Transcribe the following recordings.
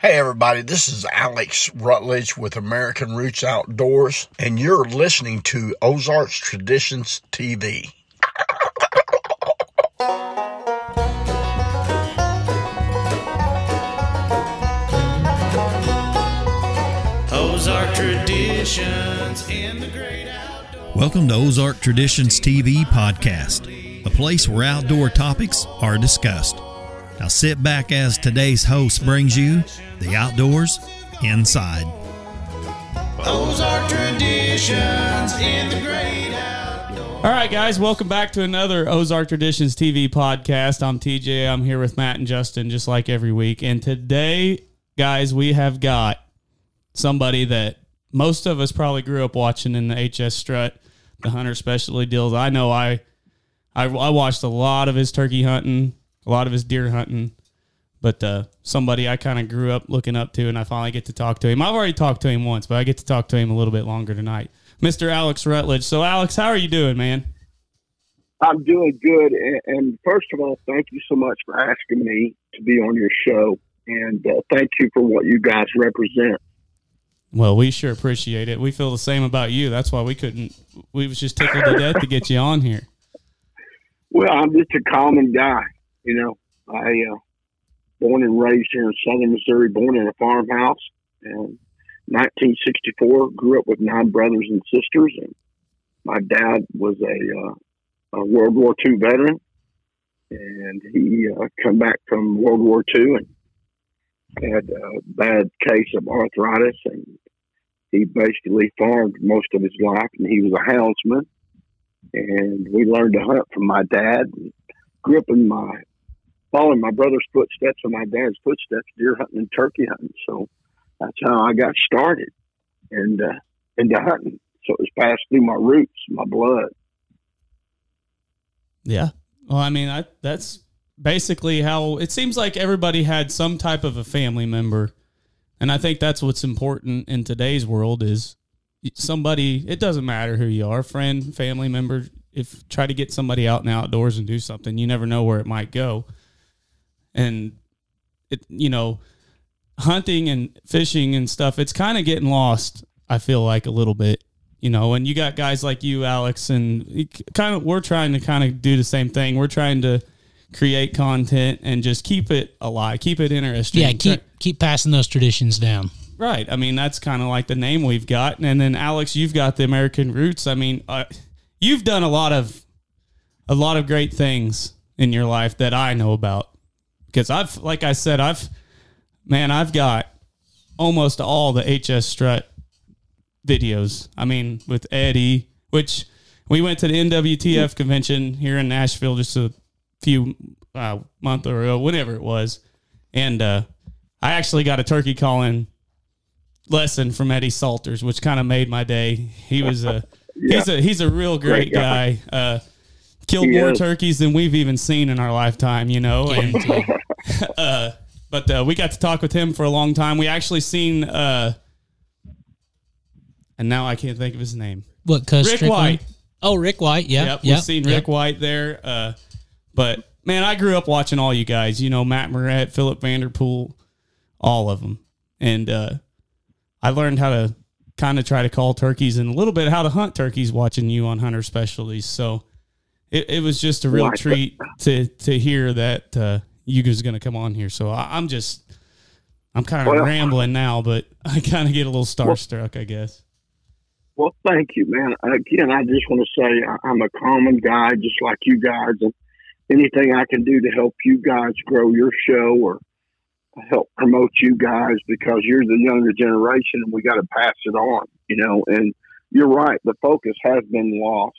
Hey everybody, this is Alex Rutledge with American Roots Outdoors, and you're listening to Ozarks Traditions TV. Ozark Traditions in the great outdoors. Welcome to Ozark Traditions TV podcast, a place where outdoor topics are discussed. Now sit back as today's host brings you the outdoors inside. Ozark Traditions in the great outdoors. All right, guys, welcome back to another Ozark Traditions TV podcast. I'm TJ. I'm here with Matt and Justin, just like every week. And today, guys, we have got somebody that most of us probably grew up watching in the HS Strut, the hunter specialty deals. I know I watched a lot of his turkey hunting, a lot of his deer hunting, but somebody I kind of grew up looking up to, and I finally get to talk to him. I've already talked to him once, but I get to talk to him a little bit longer tonight. Mr. Alex Rutledge. So, Alex, how are you doing, man? I'm doing good, and first of all, thank you so much for asking me to be on your show, and thank you for what you guys represent. Well, we sure appreciate it. We feel the same about you. That's why we was just tickled to death to get you on here. Well, I'm just a common guy. You know, I born and raised here in southern Missouri, born in a farmhouse. And 1964, grew up with 9 brothers and sisters. And my dad was a World War II veteran. And he come back from World War II and had a bad case of arthritis. And he basically farmed most of his life. And he was a houndsman. And we learned to hunt from my dad. And grew up in following my brother's footsteps and my dad's footsteps, deer hunting and turkey hunting. So that's how I got started and into hunting. So it was passed through my roots, my blood. Yeah. Well, I mean, that's basically how it seems like everybody had some type of a family member. And I think that's what's important in today's world is somebody, it doesn't matter who you are, friend, family member. If try to get somebody out in the outdoors and do something, you never know where it might go. And it, you know, hunting and fishing and stuff, it's kind of getting lost, I feel like, a little bit, you know, and you got guys like you, Alex, and we're trying to kind of do the same thing. We're trying to create content and just keep it alive, keep it interesting. Yeah, keep passing those traditions down. Right. I mean, that's kind of like the name we've got. And then, Alex, you've got the American Roots. I mean, you've done a lot of great things in your life that I know about. Because I've got almost all the HS Strut videos. I mean, with Eddie, which we went to the NWTF convention here in Nashville just a few months ago, whenever it was. And I actually got a turkey calling lesson from Eddie Salters, which kind of made my day. He was he's a real great guy. Killed more turkeys than we've even seen in our lifetime, you know. And but we got to talk with him for a long time. We actually seen and now I can't think of his name. What? Rick White. Oh, Rick White. Yeah. Yep. We've seen Rick White there. But man, I grew up watching all you guys. You know, Matt Moret, Philip Vanderpool, all of them, and I learned how to kind of try to call turkeys and a little bit how to hunt turkeys watching you on Hunter Specialties. So it was just a real treat to hear that you guys are going to come on here. So I'm kind of rambling now, but I kind of get a little starstruck, I guess. Well, thank you, man. Again, I just want to say I'm a common guy just like you guys, and anything I can do to help you guys grow your show or help promote you guys, because you're the younger generation and we got to pass it on, you know. And you're right, the focus has been lost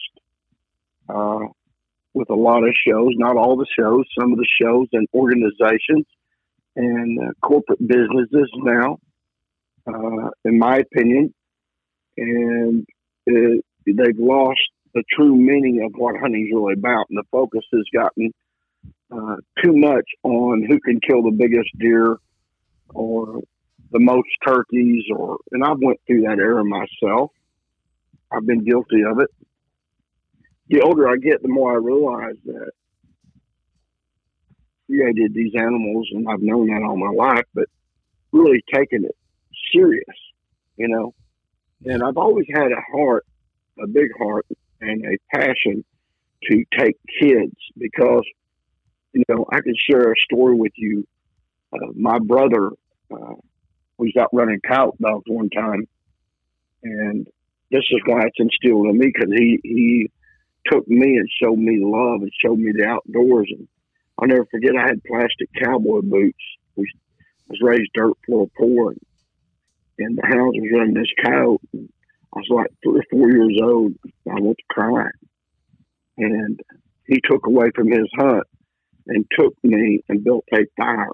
with a lot of shows, not all the shows, some of the shows and organizations and corporate businesses now, in my opinion. And they've lost the true meaning of what hunting's really about. And the focus has gotten too much on who can kill the biggest deer or the most turkeys, and I went through that era myself. I've been guilty of it. The older I get, the more I realize that created these animals, and I've known that all my life, but really taken it serious, you know. And I've always had a big heart, and a passion to take kids because, you know, I can share a story with you. My brother was out running cow dogs one time, and this is why it's instilled in me, because he took me and showed me love and showed me the outdoors. And I'll never forget, I had plastic cowboy boots. I was raised dirt floor poor, and the house was running this cow. I was like 3 or 4 years old. I went to crying, and he took away from his hunt and took me and built a fire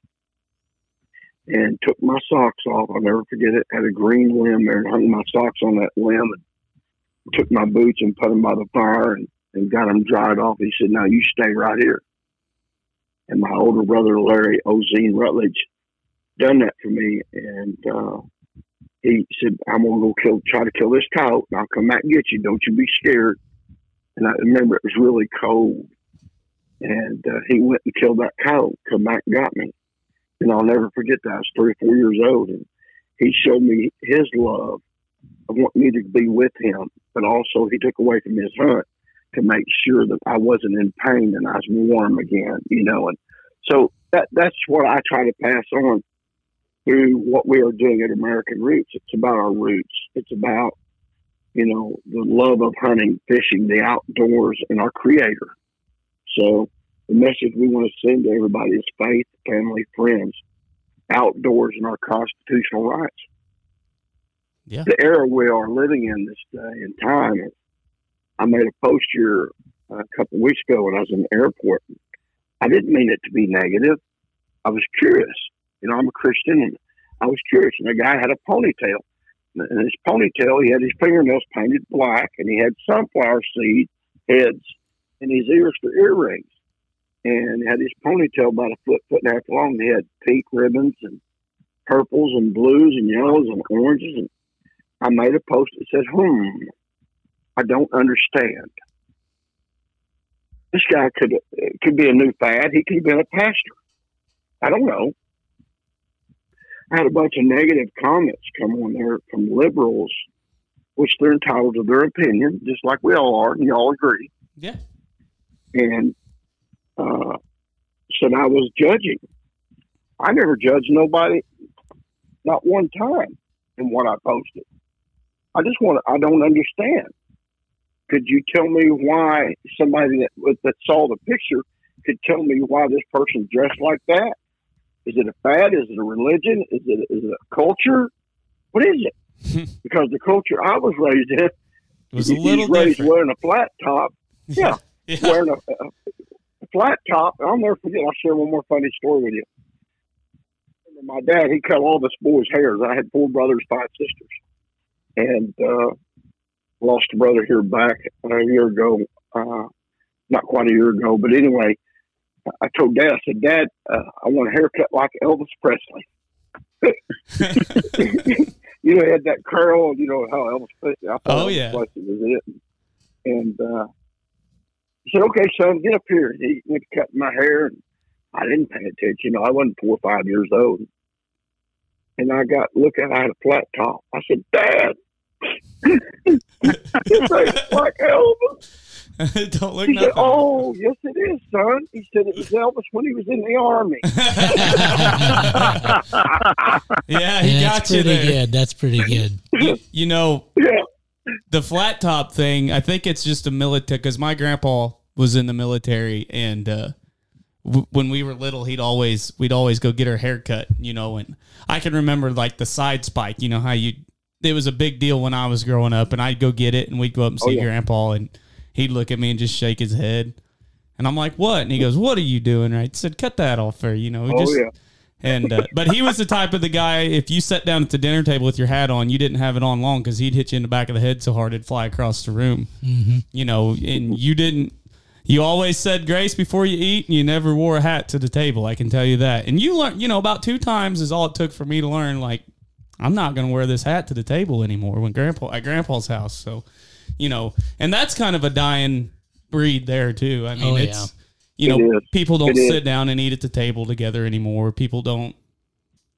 and took my socks off. I'll never forget it. Had a green limb there and hung my socks on that limb, and took my boots and put them by the fire and got them dried off. He said, "Now you stay right here." And my older brother, Larry Ozine Rutledge, done that for me. And he said, "I'm going to go try to kill this coyote, and I'll come back and get you. Don't you be scared." And I remember it was really cold. And he went and killed that coyote, come back and got me. And I'll never forget that. I was 3 or 4 years old. And he showed me his love of wanting me to be with him. But also he took away from his hunt to make sure that I wasn't in pain and I was warm again, you know. And so that's what I try to pass on through what we are doing at American Roots. It's about our roots. It's about, you know, the love of hunting, fishing, the outdoors, and our creator. So the message we want to send to everybody is faith, family, friends, outdoors, and our constitutional rights. Yeah. The era we are living in this day and time, I made a post here a couple of weeks ago when I was in the airport. I didn't mean it to be negative. I was curious. You know, I'm a Christian, and I was curious. And the guy had a ponytail. And his ponytail, he had his fingernails painted black, and he had sunflower seed heads in his ears for earrings. And had his ponytail about a foot and a half long. He had pink ribbons and purples and blues and yellows and oranges. And I made a post that said, I don't understand. This guy could be a new fad. He could have been a pastor. I don't know. I had a bunch of negative comments come on there from liberals, which they're entitled to their opinion, just like we all are, and you all agree. Yeah. And said I was judging. I never judged nobody, not one time, in what I posted. I don't understand. Could you tell me why somebody that saw the picture could tell me why this person dressed like that? Is it a fad? Is it a religion? Is it a culture? What is it? Because the culture I was raised in was a little raised different. wearing a flat top. Yeah, Yeah. wearing a flat top. I'll never forget. I'll share one more funny story with you. My dad, he cut all this boys' hairs. I had 4 brothers, 5 sisters, and lost a brother here back a year ago. Not quite a year ago, but anyway, I told Dad, I said, "Dad, I want a haircut like Elvis Presley." You know, he had that curl. You know how Elvis Presley. I thought Elvis Presley was it. And he said, "Okay, son, get up here." He went to cut my hair, and I didn't pay attention. You know, I wasn't 4 or 5 years old. And I had a flat top. I said, "Dad, this ain't like Elvis." It don't look He nothing. said, "Oh, yes, it is, son." He said, "It was Elvis when he was in the Army." Yeah, he got you there. Good. That's pretty good. You know, Yeah. the flat top thing, I think it's just a military, because my grandpa was in the military, and when we were little, we'd always go get our hair cut, you know, and I can remember like the side spike, you know, how it was a big deal when I was growing up, and I'd go get it, and we'd go up and see Grandpa, and he'd look at me and just shake his head. And I'm like, "What?" And he goes, "What are you doing?" Right? I said, "Cut that off there." You know, And but he was the type of the guy, if you sat down at the dinner table with your hat on, you didn't have it on long because he'd hit you in the back of the head so hard it'd fly across the room. Mm-hmm. You know, and you always said grace before you eat, and you never wore a hat to the table. I can tell you that. And you learn, you know, about 2 times is all it took for me to learn, like, I'm not going to wear this hat to the table anymore at Grandpa's house. So, you know, and that's kind of a dying breed there too. I mean, you know, people don't sit down and eat at the table together anymore. People don't,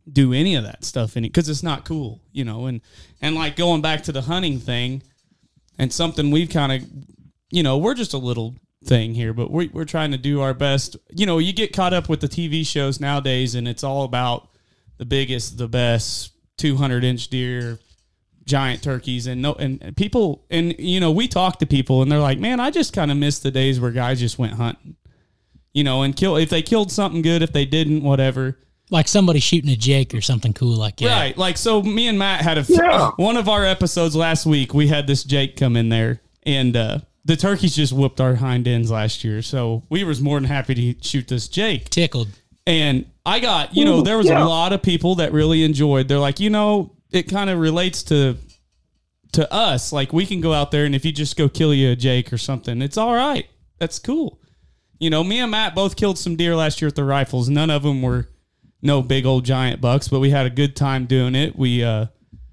do any of that stuff because it's not cool, and like going back to the hunting thing and something we've kind of, we're just a little thing here, but we're trying to do our best. You get caught up with the TV shows nowadays and it's all about the biggest, the best 200-inch deer, giant turkeys, and people, and we talk to people and they're like, man, I just kind of miss the days where guys just went hunting, and if they killed something good, if they didn't, whatever. Like somebody shooting a Jake or something cool like that. Right. Like, so me and Matt had one of our episodes last week, we had this Jake come in there and, the turkeys just whooped our hind ends last year. So we was more than happy to shoot this Jake. Tickled. And I got, there was a lot of people that really enjoyed. They're like, it kind of relates to us. Like we can go out there and if you just go kill you a Jake or something, it's all right. That's cool. Me and Matt both killed some deer last year with the rifles. None of them were no big old giant bucks, but we had a good time doing it. We, and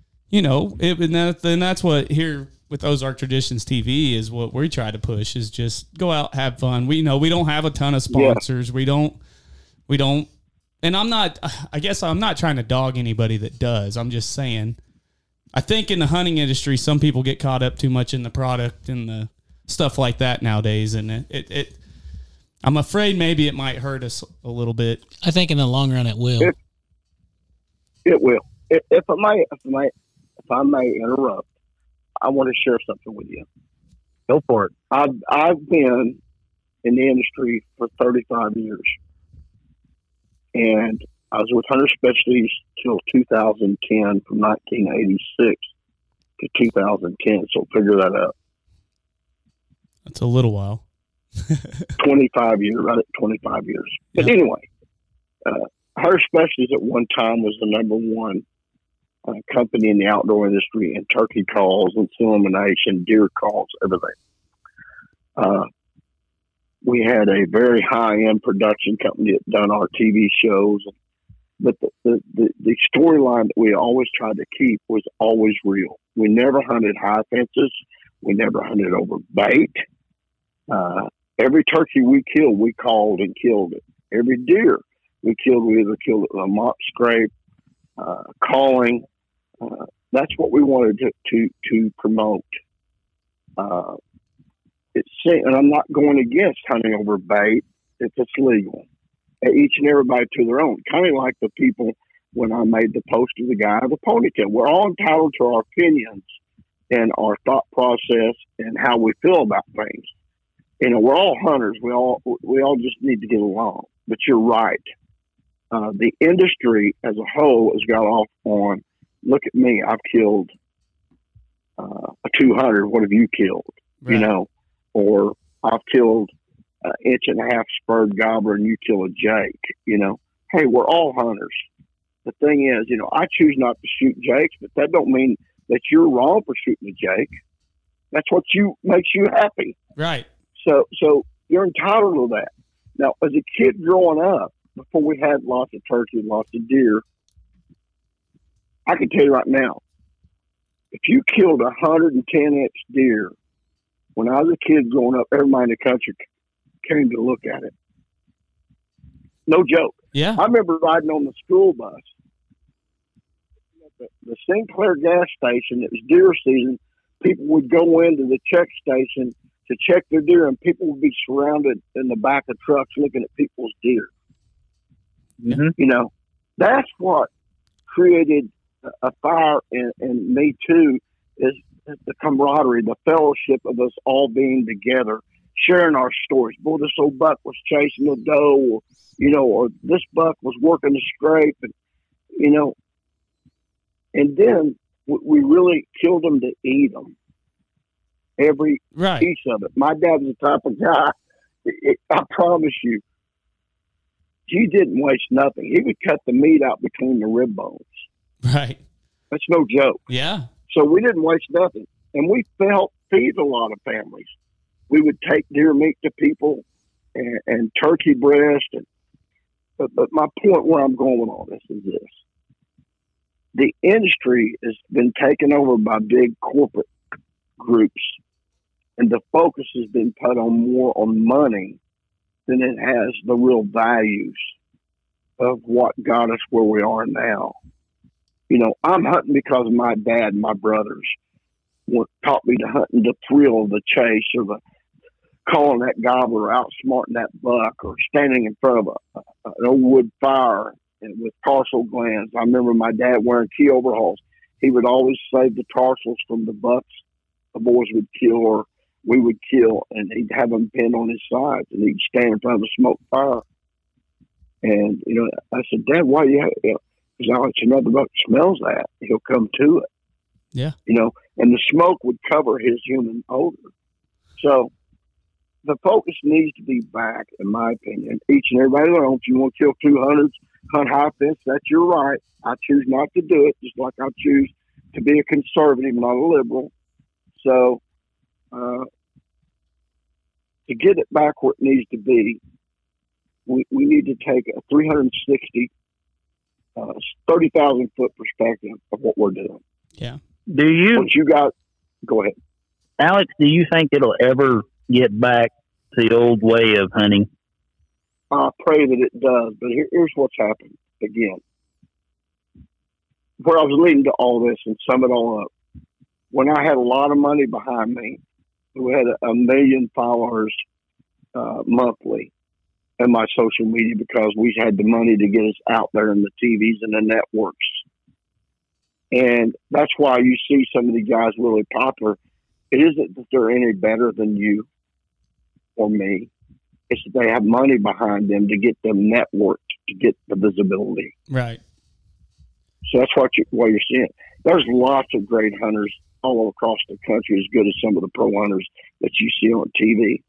that's what here with Ozark Traditions TV is what we try to push is just go out, have fun. We don't have a ton of sponsors. Yeah. We don't, and I guess I'm not trying to dog anybody that does. I'm just saying, I think in the hunting industry, some people get caught up too much in the product and the stuff like that nowadays. And I'm afraid maybe it might hurt us a little bit. I think in the long run it will. It will. If I may interrupt, I want to share something with you. Go for it. I've been in the industry for 35 years, and I was with Hunter Specialties till 2010, from 1986 to 2010. So figure that out. That's a little while. 25 years, right at 25 years. But anyway, Hunter Specialties at one time was the number one company in the outdoor industry in turkey calls, insemination, deer calls, everything. We had a very high-end production company that done our TV shows, but the storyline that we always tried to keep was always real. We never hunted high fences. We never hunted over bait. Every turkey we killed, we called and killed it. Every deer we killed, we either killed it with a mop scrape, calling. That's what we wanted to promote. And I'm not going against hunting over bait if it's legal. Each and everybody to their own. Kind of like the people when I made the post of the guy with a ponytail. We're all entitled to our opinions and our thought process and how we feel about things. We're all hunters. We all just need to get along. But you're right. The industry as a whole has got off on, look at me, I've killed a 200. What have you killed? Right. Or I've killed an inch and a half spurred gobbler and you kill a Jake. Hey, we're all hunters. The thing is, I choose not to shoot Jakes, but that don't mean that you're wrong for shooting a Jake. That's what makes you happy. Right. So you're entitled to that. Now, as a kid growing up, before we had lots of turkey, lots of deer, I can tell you right now, if you killed a 110-inch deer, when I was a kid growing up, everybody in the country came to look at it. No joke. Yeah. I remember riding on the school bus. The Sinclair gas station, it was deer season. People would go into the check station to check their deer, and people would be surrounded in the back of trucks looking at people's deer. Mm-hmm. That's what created a fire in me too, is the camaraderie, the fellowship of us all being together, sharing our stories. Boy, this old buck was chasing a doe, or this buck was working the scrape, and and then we really killed them to eat them. Every piece of it. My dad was the type of guy, I promise you, he didn't waste nothing. He would cut the meat out between the rib bones. Right. That's no joke. Yeah. So we didn't waste nothing. And we feed a lot of families. We would take deer meat to people and turkey breast. But my point where I'm going with all this is this. The industry has been taken over by big corporate groups, and the focus has been put on more on money than it has the real values. of what got us where we are now. You know, I'm hunting because my dad and my brothers taught me to hunt in the thrill of the chase, or the calling that gobbler, outsmarting that buck, or standing in front of an old wood fire and with tarsal glands. I remember my dad wearing key overalls. He would always save the tarsals from the bucks the boys would kill or we would kill, and he'd have them pinned on his sides, and he'd stand in front of a smoke fire. And, you know, I said, Dad, why you have it? You know, because it's another buck smells that, he'll come to it. Yeah. You know, and the smoke would cover his human odor. So the focus needs to be back, in my opinion. Each and everybody alone, if you want to kill 200s, hunt high fence, that's your right. I choose not to do it, just like I choose to be a conservative, not a liberal. So to get it back where it needs to be, we need to take a 360, 30,000 foot perspective of what we're doing. Yeah. Do you, Once you got, go ahead. Alex, do you think it'll ever get back to the old way of hunting? I pray that it does, but here's what's happened again. Where I was leading to all this and sum it all up, when I had a lot of money behind me, we had 1 million followers monthly in my social media because we had the money to get us out there in the TVs and the networks. And that's why you see some of the guys really popular. It isn't that they're any better than you or me. It's that they have money behind them to get them networked, to get the visibility. Right. So that's what you're seeing. There's lots of great hunters all across the country, as good as some of the pro hunters that you see on TV.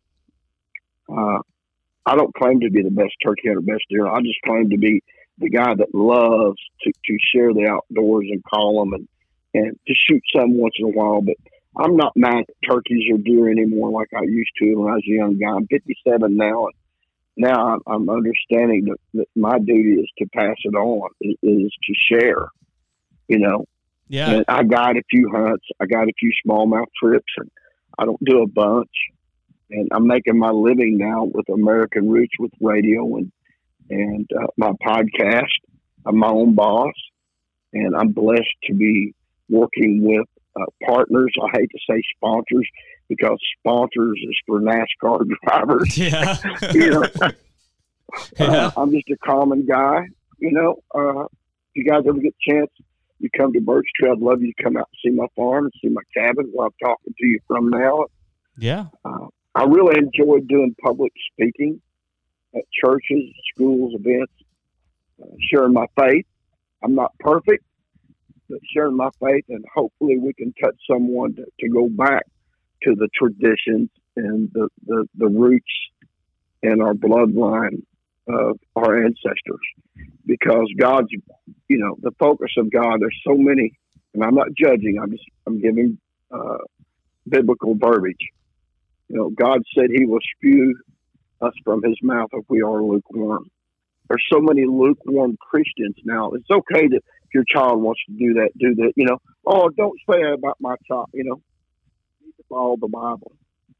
I don't claim to be the best turkey hunter, best deer. I just claim to be the guy that loves to share the outdoors and call them and to shoot some once in a while. But I'm not mad at turkeys or deer anymore like I used to when I was a young guy. I'm 57 now, and now I'm understanding that my duty is to pass it on, is to share, you know. Yeah. And I guide a few hunts. I got a few smallmouth trips, and I don't do a bunch. And I'm making my living now with American Roots, with radio and my podcast. I'm my own boss, and I'm blessed to be working with partners. I hate to say sponsors because sponsors is for NASCAR drivers. Yeah. You know, Yeah. I'm just a common guy. You know, if you guys ever get a chance, you come to Birch Tree, I'd love you to come out and see my farm and see my cabin where I'm talking to you from now. Yeah. I really enjoy doing public speaking at churches, schools, events, sharing my faith. I'm not perfect, but sharing my faith, and hopefully we can touch someone to go back to the traditions and the roots and our bloodline of our ancestors. Because God's, you know, the focus of God, there's so many, and I'm not judging, I'm giving biblical verbiage. You know, God said he will spew us from his mouth if we are lukewarm. There's so many lukewarm Christians now. It's okay that if your child wants to do that, you know. Oh, don't say that about my child, you know. You need to follow the Bible.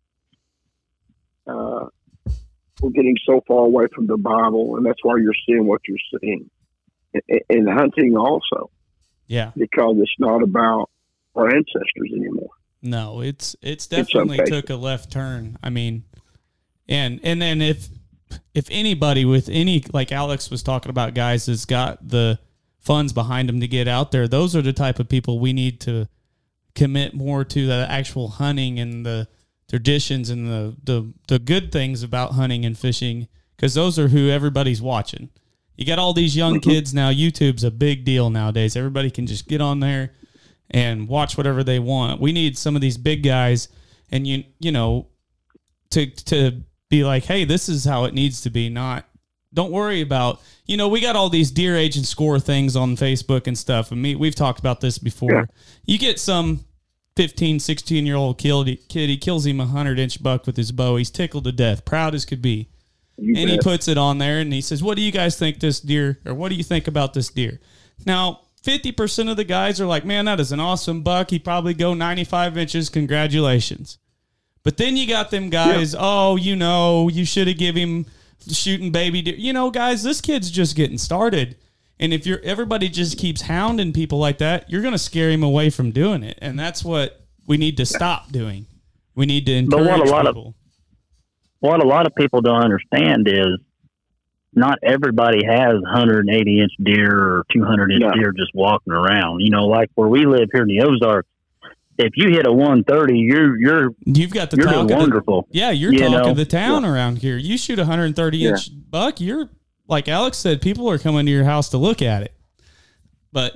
We're getting so far away from the Bible, and that's why you're seeing what you're seeing. In hunting also. Yeah. Because it's not about our ancestors anymore. No, it's definitely took a left turn. I mean, and then if anybody with any, like Alex was talking about, guys that's got the funds behind them to get out there, those are the type of people we need to commit more to the actual hunting and the traditions and the good things about hunting and fishing, because those are who everybody's watching. You got all these young kids now. YouTube's a big deal nowadays. Everybody can just get on there and watch whatever they want. We need some of these big guys, and you know, to be like, hey, this is how it needs to be. Not, don't worry about, you know, we got all these deer age and score things on Facebook and stuff. And we've talked about this before. Yeah. You get some 15, 16-year-old kid, he kills him 100-inch buck with his bow. He's tickled to death, proud as could be. And he puts it on there and he says, what do you guys think this deer, or what do you think about this deer? Now, 50% of the guys are like, man, that is an awesome buck. He'd probably go 95 inches. Congratulations. But then you got them guys, oh, you know, you should have given him shooting baby deer. You know, guys, this kid's just getting started. And if everybody just keeps hounding people like that, you're going to scare him away from doing it. And that's what we need to stop doing. We need to encourage people. What a lot of people don't understand is not everybody has 180-inch deer or 200-inch deer just walking around. You know, like where we live here in the Ozarks, if you hit a 130, you've got the talk doing wonderful. You're talk of the town around here. You shoot a 130-inch buck, you're like Alex said, people are coming to your house to look at it. But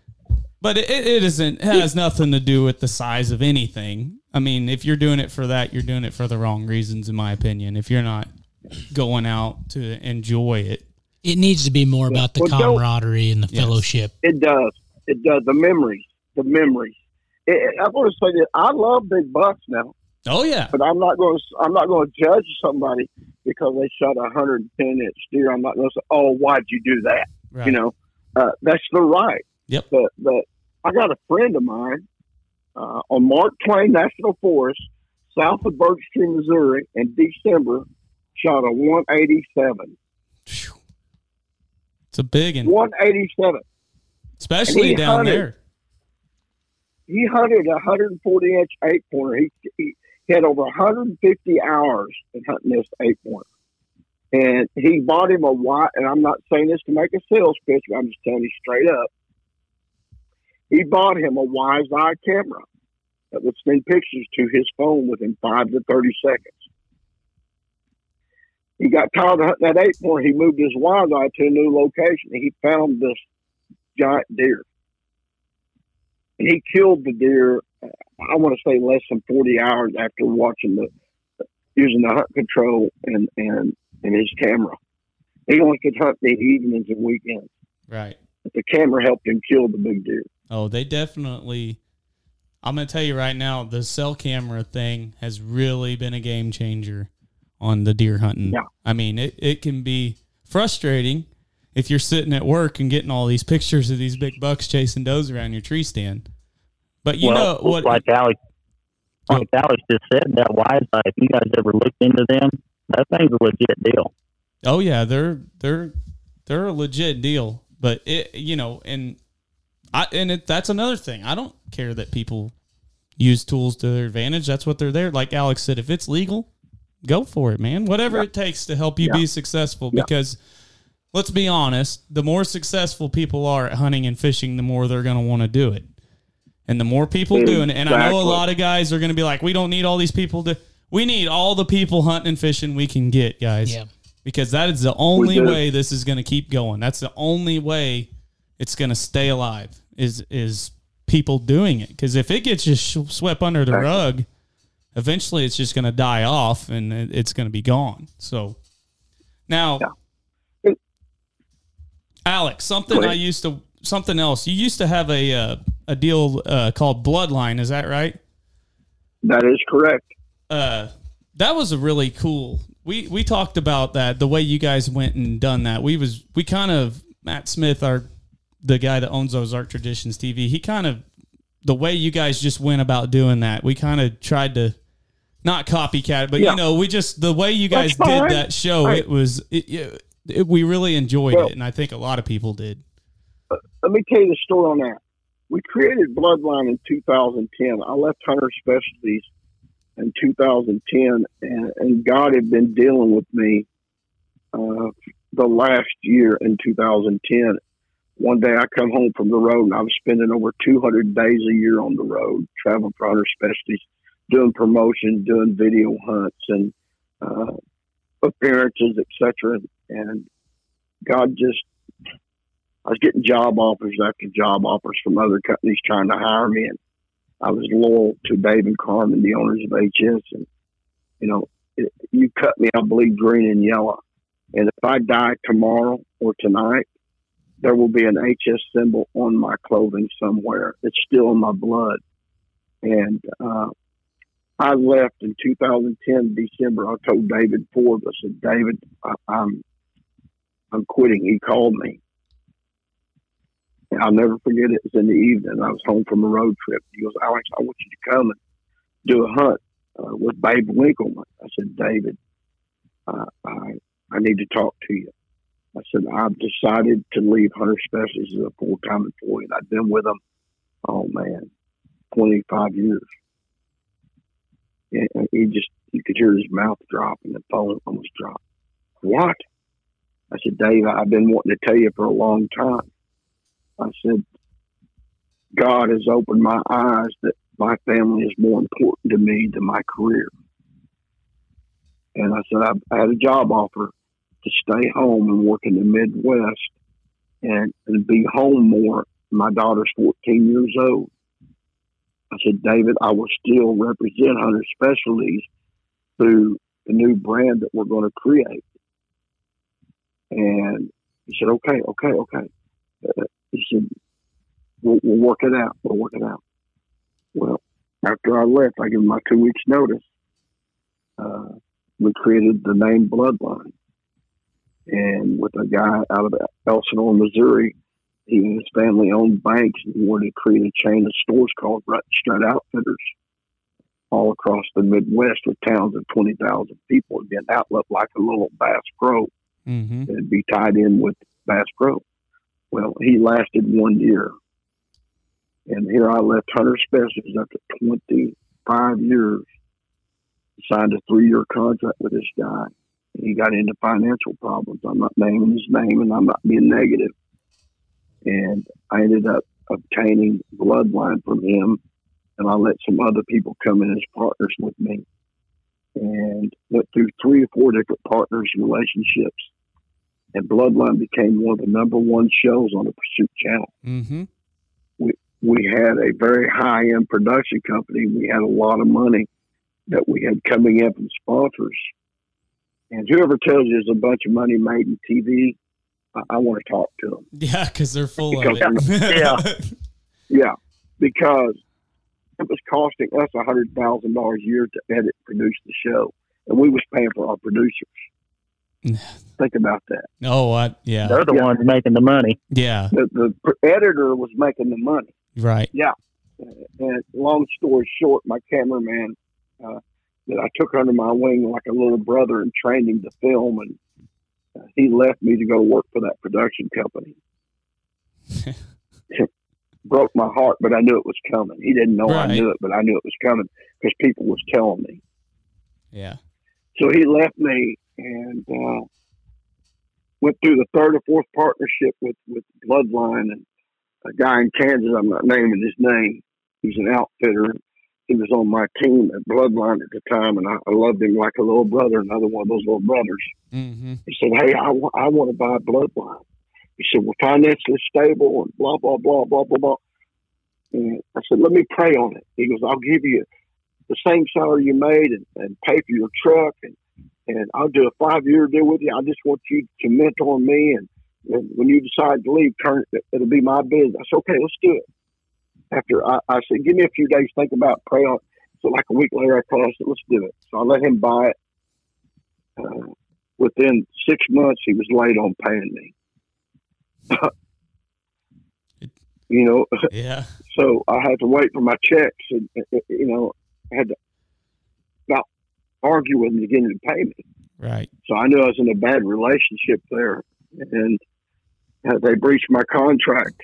it has nothing to do with the size of anything. I mean, if you're doing it for that, you're doing it for the wrong reasons, in my opinion. If you're not going out to enjoy it, it needs to be more about the camaraderie and the fellowship. It does. The memories. I want to say that I love big bucks now. Oh yeah, but I'm not going to judge somebody because they shot a 110-inch deer. I'm not going to say, "Oh, why'd you do that?" Right. You know, that's the right. Yep. But I got a friend of mine on Mark Twain National Forest, south of Birch Tree, Missouri, in December, shot a 187. It's a big one. 187, especially down there. He hunted a 140-inch 8-pointer. He had over 150 hours in hunting this 8-pointer. And he bought him a white, and I'm not saying this to make a sales pitch, but I'm just telling you straight up. He bought him a Wise Eye camera that would send pictures to his phone within 5 to 30 seconds. He got tired of hunting that 8-pointer. He moved his Wise Eye to a new location, and he found this giant deer. And he killed the deer, I want to say less than 40 hours after using the hunt control and his camera. He only could hunt the evenings and weekends. Right. But the camera helped him kill the big deer. Oh, they definitely. I'm going to tell you right now, the cell camera thing has really been a game changer on the deer hunting. Yeah. I mean, it can be frustrating if you're sitting at work and getting all these pictures of these big bucks chasing does around your tree stand. But you know what? Like Alex just said, that Wise Eye, if you guys ever looked into them, that thing's a legit deal. Oh yeah, they're a legit deal. But that's another thing. I don't care that people use tools to their advantage. That's what they're there. Like Alex said, if it's legal, go for it, man. Whatever it takes to help you be successful. Because let's be honest, the more successful people are at hunting and fishing, the more they're going to want to do it. And the more people doing it, and I know a lot of guys are going to be like, we don't need all these people we need all the people hunting and fishing we can get, guys. Yeah. Because that is the only way this is going to keep going. That's the only way it's going to stay alive is people doing it. Because if it gets just swept under the rug, eventually it's just going to die off and it's going to be gone. So now, Alex, something else. You used to have a deal called Bloodline. Is that right? That is correct. That was a really cool. We talked about that, the way you guys went and done that. We kind of, Matt Smith, the guy that owns Ozark Traditions TV, he kind of, the way you guys just went about doing that, we kind of tried to not copycat, but the way you guys did that show, it was, we really enjoyed it. And I think a lot of people did. Let me tell you the story on that. We created Bloodline in 2010. I left Hunter Specialties in 2010, and God had been dealing with me the last year in 2010. One day I come home from the road, and I was spending over 200 days a year on the road, traveling for Hunter Specialties, doing promotion, doing video hunts, and appearances, etc. And God just, I was getting job offers after job offers from other companies trying to hire me, and I was loyal to Dave and Carmen, the owners of HS. And, you cut me, I'll bleed green and yellow. And if I die tomorrow or tonight, there will be an HS symbol on my clothing somewhere. It's still in my blood. And I left in 2010, December. I told David Forbes, I said, David, I'm quitting. He called me. And I'll never forget it. It was in the evening. I was home from a road trip. He goes, Alex, I want you to come and do a hunt with Babe Winkleman. I said, David, I need to talk to you. I said, I've decided to leave Hunter Specialties as a full-time employee. And I've been with them, 25 years. And you could hear his mouth drop and the phone almost dropped. What? I said, Dave, I've been wanting to tell you for a long time. I said, God has opened my eyes that my family is more important to me than my career. And I said, I had a job offer to stay home and work in the Midwest and be home more. My daughter's 14 years old. I said, David, I will still represent Hunter Specialties through the new brand that we're going to create. And he said, okay. He said, we'll work it out. We'll work it out. Well, after I left, I gave him my 2 weeks notice. We created the name Bloodline. And with a guy out of Elsinore, Missouri, he and his family owned banks, and he wanted to create a chain of stores called Ruttenstrut Outfitters all across the Midwest with towns of 20,000 people. It'd be an outlet like a little Bass Pro. Mm-hmm. It'd be tied in with Bass Pro. Well, he lasted 1 year. And here I left Hunter Specialties after 25 years, signed a 3-year contract with this guy. And he got into financial problems. I'm not naming his name, and I'm not being negative. And I ended up obtaining Bloodline from him, and I let some other people come in as partners with me. And went through 3 or 4 different partners and relationships. And Bloodline became one of the number 1 shows on the Pursuit Channel. Mm-hmm. We had a very high-end production company. We had a lot of money that we had coming in from sponsors. And whoever tells you there's a bunch of money made in TV, I want to talk to them. Yeah, because they're full of it. Yeah, because it was costing us $100,000 a year to edit, produce the show, and we was paying for our producers. Think about that. Oh, yeah. They're the ones making the money. Yeah. The editor was making the money. Right. Yeah. And long story short, my cameraman that I took under my wing like a little brother and trained him to film, and he left me to go work for that production company. It broke my heart, but I knew it was coming. He didn't know I knew it, but I knew it was coming because people was telling me. Yeah. So he left me and went through the 3rd or 4th partnership with Bloodline, and a guy in Kansas, I'm not naming his name, he's an outfitter. He was on my team at Bloodline at the time, and I loved him like a little brother, another one of those little brothers. Mm-hmm. He said, hey, I want to buy Bloodline. He said, we're financially stable and blah, blah, blah, blah, blah, blah. And I said, let me pray on it. He goes, I'll give you the same salary you made and pay for your truck, and I'll do a 5-year deal with you. I just want you to mentor me, and when you decide to leave, it'll be my business. I said, okay, let's do it. After I said, give me a few days, think about it, pray on it. So like a week later, I called, I said, let's do it. So I let him buy it. Within 6 months, he was late on paying me. Yeah. So I had to wait for my checks, and I had to not argue with him to get him to pay me. Right. So I knew I was in a bad relationship there, and they breached my contract.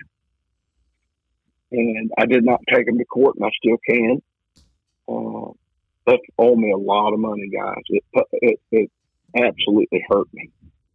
And I did not take him to court, and I still can. That owed me a lot of money, guys. It absolutely hurt me.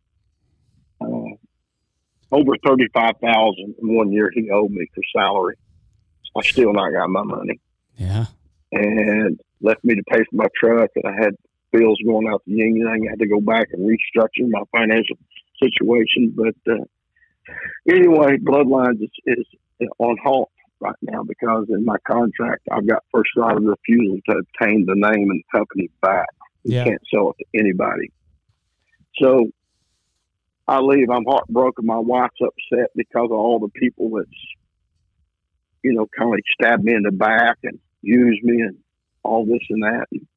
Over $35,000 in 1 year he owed me for salary. I still not got my money. Yeah. And left me to pay for my truck, and I had bills going out the yin yang. I had to go back and restructure my financial situation. But anyway, Bloodlines is on halt right now because in my contract I've got first right of refusal to obtain the name and the company back. You can't sell it to anybody. So I leave. I'm heartbroken. My wife's upset because of all the people that's, kind of stabbed me in the back and used me and all this and that. And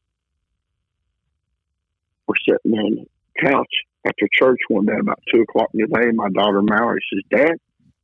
we're sitting there on the couch after church one day about 2:00 in the day. My daughter Mallory says, Dad,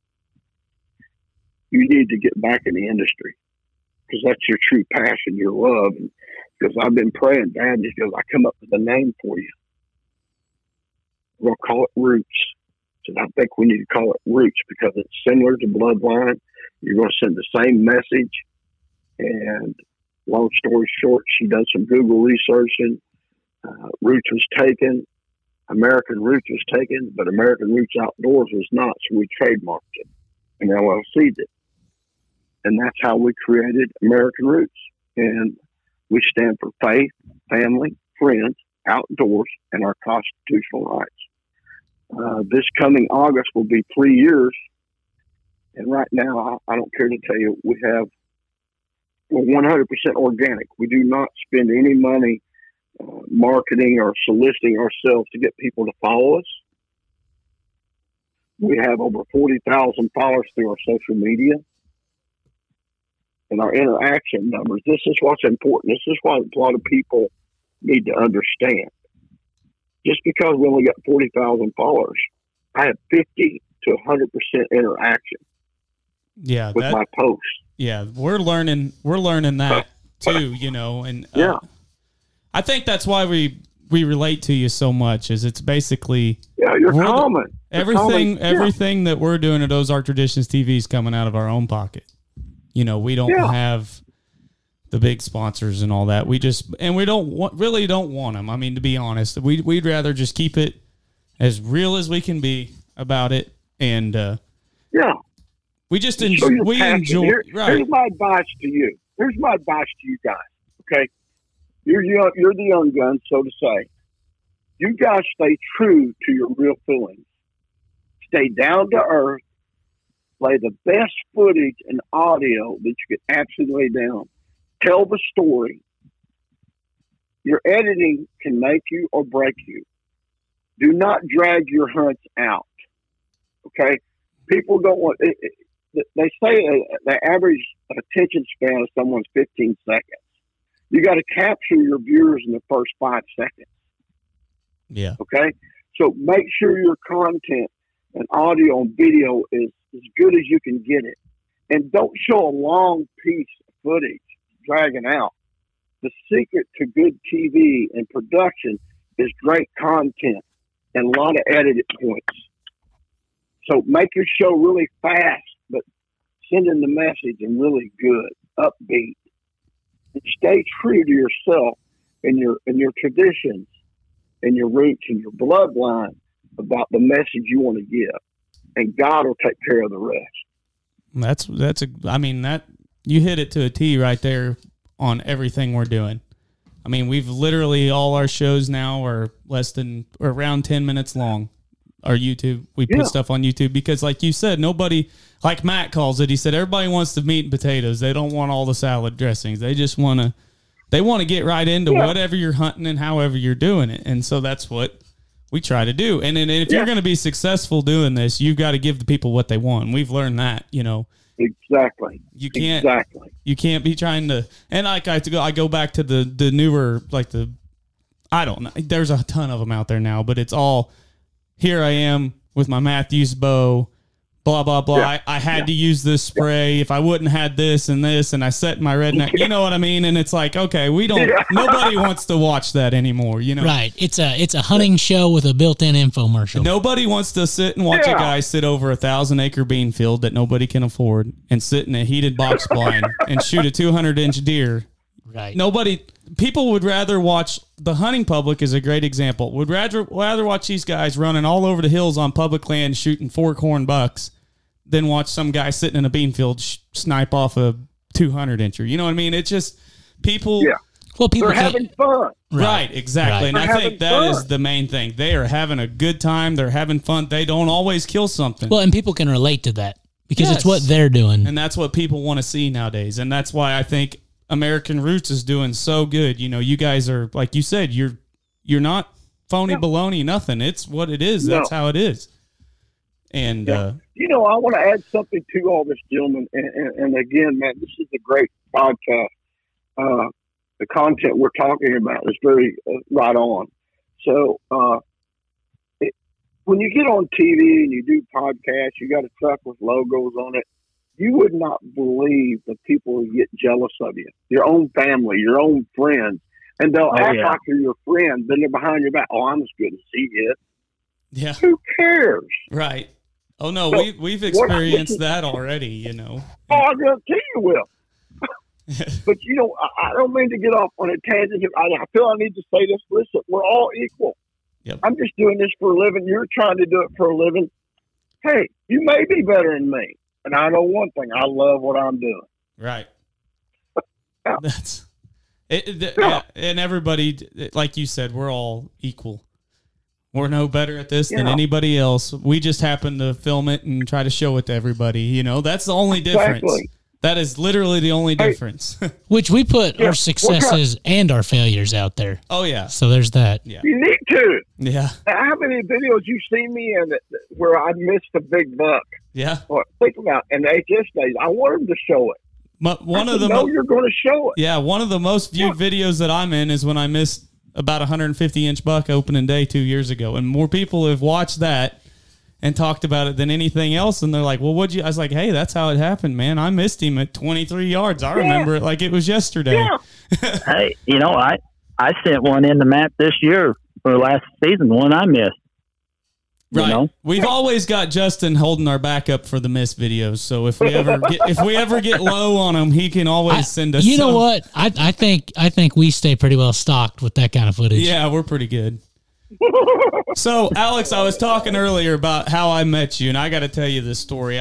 you need to get back in the industry because that's your true passion, your love. And because I've been praying, Dad, because I come up with a name for you. we'll call it Roots. And I think we need to call it Roots because it's similar to Bloodline. You're going to send the same message. And long story short, she does some Google researching. Roots was taken. American Roots was taken, but American Roots Outdoors was not. So we trademarked it and LLC'd it. And that's how we created American Roots. And we stand for faith, family, friends, outdoors, and our constitutional rights. This coming August will be 3 years. And right now, I don't care to tell you, we're 100% organic. We do not spend any money marketing or soliciting ourselves to get people to follow us. We have over 40,000 followers through our social media. And our interaction numbers, this is what's important. This is what a lot of people need to understand. Just because we only got 40,000 followers, I have 50 to 100% interaction with my posts. Yeah, we're learning that too, and I think that's why we relate to you so much. Is it's basically you're common. Everything that we're doing at Ozark Traditions TV is coming out of our own pocket. We don't have the big sponsors and all that. We don't want them. I mean, to be honest, we'd rather just keep it as real as we can be about it. And we just enjoy. Here's my advice to you. Here's my advice to you guys. Okay, you're the young guns, so to say. You guys stay true to your real feelings. Stay down to earth. Play the best footage and audio that you could absolutely lay down. Tell the story. Your editing can make you or break you. Do not drag your hunts out. Okay? People don't want... They say the average attention span of someone's 15 seconds. You got to capture your viewers in the first 5 seconds. Yeah. Okay? So make sure your content and audio and video is as good as you can get it. And don't show a long piece of footage dragging out. The secret to good TV and production is great content and a lot of edited points. So make your show really fast, but send in the message and really good, upbeat. And stay true to yourself and your traditions and your roots and your bloodline about the message you want to give. And God will take care of the rest. You hit it to a T right there on everything we're doing. I mean, we've literally, all our shows now are around 10 minutes long. Our YouTube, we put stuff on YouTube because, like you said, nobody, like Matt calls it, he said, everybody wants the meat and potatoes. They don't want all the salad dressings. They just want to get right into whatever you're hunting and however you're doing it. And so that's what we try to do. And then if you're going to be successful doing this, you've got to give the people what they want. And we've learned that, Exactly. You can't be trying to, and like I go back to the newer, I don't know. There's a ton of them out there now, but it's all, here I am with my Matthews bow, blah, blah, blah. Yeah. I had to use this spray. If I wouldn't had this, and I set my redneck, you know what I mean? And it's like, okay, nobody wants to watch that anymore, Right. It's a hunting show with a built-in infomercial. Nobody wants to sit and watch a guy sit over 1,000-acre bean field that nobody can afford and sit in a heated box blind and shoot a 200-inch deer. Right. People would rather watch, the hunting public is a great example, would rather watch these guys running all over the hills on public land shooting fork-horn bucks than watch some guy sitting in a bean field snipe off a 200-incher. You know what I mean? It's just people... Yeah. Well, people are having fun. Right, exactly. Right. And I think that is the main thing. They are having a good time. They're having fun. They don't always kill something. Well, and people can relate to that because it's what they're doing. And that's what people want to see nowadays. And that's why I think American Roots is doing so good. You guys are, like you said, you're not phony baloney, nothing. It's what it is. That's how it is. And I want to add something to all this, gentlemen. And again, man, this is a great podcast. The content we're talking about is very right on. So when you get on TV and you do podcasts, you got a truck with logos on it. You would not believe the people who get jealous of you, your own family, your own friends, and they'll act like they're your friend. Then they're behind your back. Oh, I'm as good as he is. Yeah. Who cares? Right. Oh no, So, we've experienced that already, you know. Oh, I guarantee you will. But I don't mean to get off on a tangent. I feel I need to say this. Listen, we're all equal. Yep. I'm just doing this for a living. You're trying to do it for a living. Hey, you may be better than me, and I know one thing: I love what I'm doing. Right. Yeah. That's yeah. And everybody, like you said, we're all equal. We're no better at this than anybody else. We just happen to film it and try to show it to everybody. You know, that's the only difference. Exactly. That is literally the only difference. Which we put our successes and our failures out there. Oh yeah. So there's that. Yeah. You need to. Yeah. How many videos you see me in where I missed a big buck? Yeah. Or think about it, in the HS days, I wanted to show it. One of the you're going to show it. Yeah, one of the most viewed videos that I'm in is when I missed about 150-inch buck opening day 2 years ago, and more people have watched that and talked about it than anything else. And they're like, "Well, what'd you?" I was like, "Hey, that's how it happened, man. I missed him at 23 yards. I remember it like it was yesterday." Yeah. Hey, I sent one in the map this year for last season, one I missed. Right. We've always got Justin holding our back up for the missed videos. So if we ever get low on him, he can always send us. You know what? I think we stay pretty well stocked with that kind of footage. Yeah, we're pretty good. So, Alex, I was talking earlier about how I met you, and I got to tell you this story.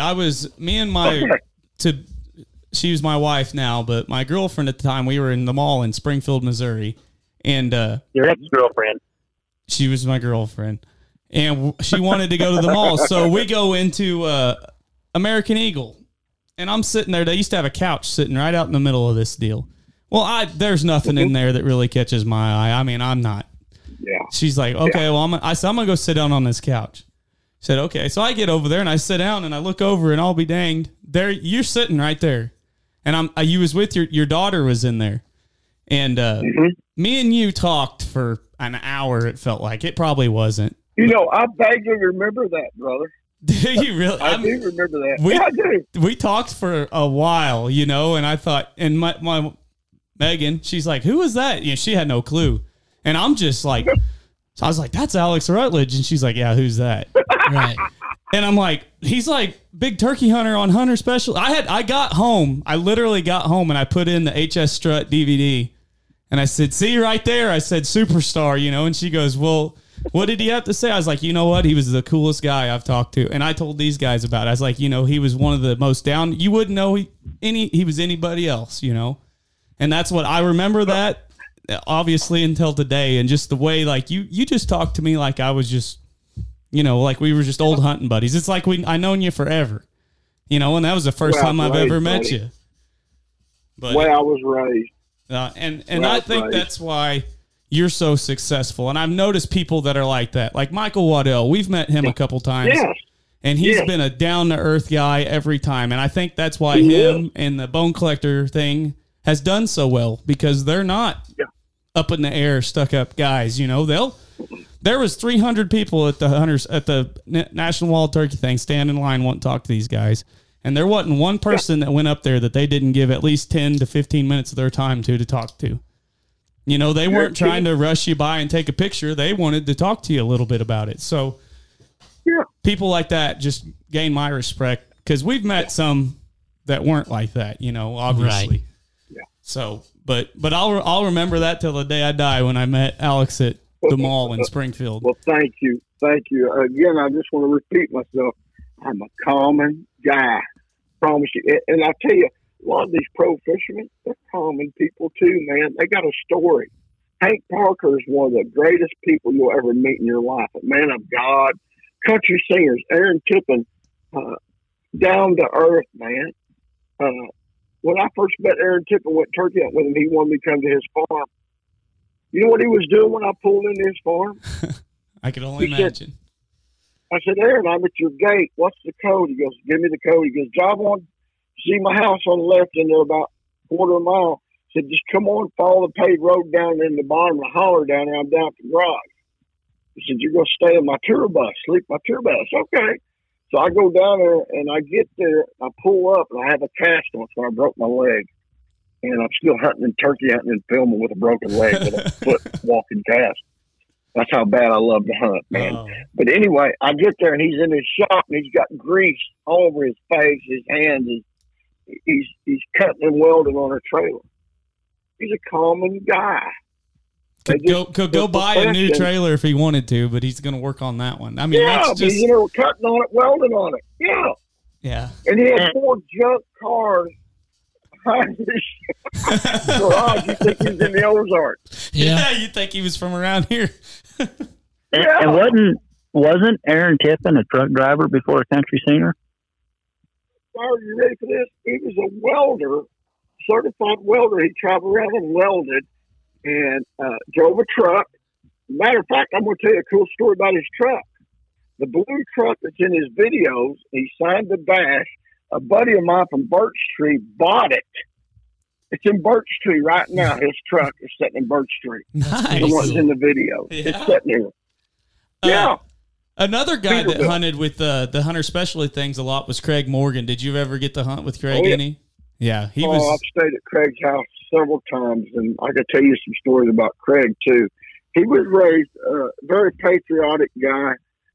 She was my wife now, but my girlfriend at the time, we were in the mall in Springfield, Missouri, and your ex-girlfriend. She was my girlfriend, and she wanted to go to the mall, so we go into American Eagle, and I'm sitting there. They used to have a couch sitting right out in the middle of this deal. Well, there's nothing in there that really catches my eye. I mean, I'm not. Yeah. She's like, okay, well, I said, I'm going to go sit down on this couch. Said, okay. So I get over there and I sit down and I look over and I'll be danged. There, you're sitting right there. And you was with your daughter was in there. And me and you talked for an hour, it felt like. It probably wasn't. I vaguely remember that, brother. Do you really? I do remember that. I do. We talked for a while, and I thought, and my Megan, she's like, who was that? She had no clue. And I'm just like, so I was like, that's Alex Rutledge. And she's like, yeah, who's that? Right. And I'm like, he's like big turkey hunter on Hunter Special. I got home. I literally got home and I put in the HS Strut DVD and I said, see right there. I said, superstar, and she goes, well, what did he have to say? I was like, you know what? He was the coolest guy I've talked to. And I told these guys about it. I was like, he was one of the most down. You wouldn't know he was anybody else, And that's what I remember that. Obviously until today, and just the way like you just talked to me like I was just like we were just old hunting buddies. It's like I known you forever, and that was the first time I've ever met you. But way I was raised, and I think that's why you're so successful. And I've noticed people that are like that, like Michael Waddell. We've met him a couple times, and he's been a down to earth guy every time. And I think that's why him and the Bone Collector thing has done so well, because they're not up in the air, stuck up guys. There was 300 people at the National Wild Turkey thing stand in line wanting to talk to these guys, and there wasn't one person that went up there that they didn't give at least 10 to 15 minutes of their time to talk to. They weren't trying to rush you by and take a picture. They wanted to talk to you a little bit about it. So people like that just gain my respect, because we've met some that weren't like that, obviously. Right. So, but I'll remember that till the day I die, when I met Alex at the mall in Springfield. Well, thank you. Again, I just want to repeat myself. I'm a common guy. Promise you. And I tell you, a lot of these pro fishermen, they're common people too, man. They got a story. Hank Parker is one of the greatest people you'll ever meet in your life. A man of God, country singers, Aaron Tippin, down to earth, man. When I first met Aaron Tippin, went turkey hunting with him, he wanted me to come to his farm. You know what he was doing when I pulled into his farm? I could only imagine. I said, Aaron, I'm at your gate. What's the code? He goes, give me the code. He goes, drive on. See my house on the left in there about a quarter of a mile. I said, just come on, follow the paved road down in the bottom of the holler down there. I'm down at the garage. He said, you're going to stay in my tour bus, sleep in my tour bus. Okay. So I go down there and I get there, I pull up and I have a cast on, so I broke my leg. And I'm still hunting and turkey hunting and filming with a broken leg with a foot walking cast. That's how bad I love to hunt, man. Oh. But anyway, I get there and he's in his shop and he's got grease all over his face, his hands. He's cutting and welding on a trailer. He's a common guy. Could go buy a new trailer if he wanted to, but he's going to work on that one. I mean, yeah, that's just, cutting on it, welding on it. Yeah. Yeah. And he had 4 junk cars behind his garage. You think he was in the Ozarks? Yeah, you think he was from around here? And wasn't Aaron Tippin a truck driver before a country singer? Are you ready for this? He was a welder, certified welder. He traveled around and welded and drove a truck. Matter of fact, I'm going to tell you a cool story about his truck. The blue truck that's in his videos, he signed the dash. A buddy of mine from Birch Tree bought it. It's in Birch Tree right now. His truck is sitting in Birch Tree. Nice. The one's in the video. Yeah. It's sitting here. Yeah. Another guy that hunted with the hunter specialty things a lot was Craig Morgan. Did you ever get to hunt with Craig any? Yeah, he was. I've stayed at Craig's house several times, and I could tell you some stories about Craig too. He was raised a very patriotic guy.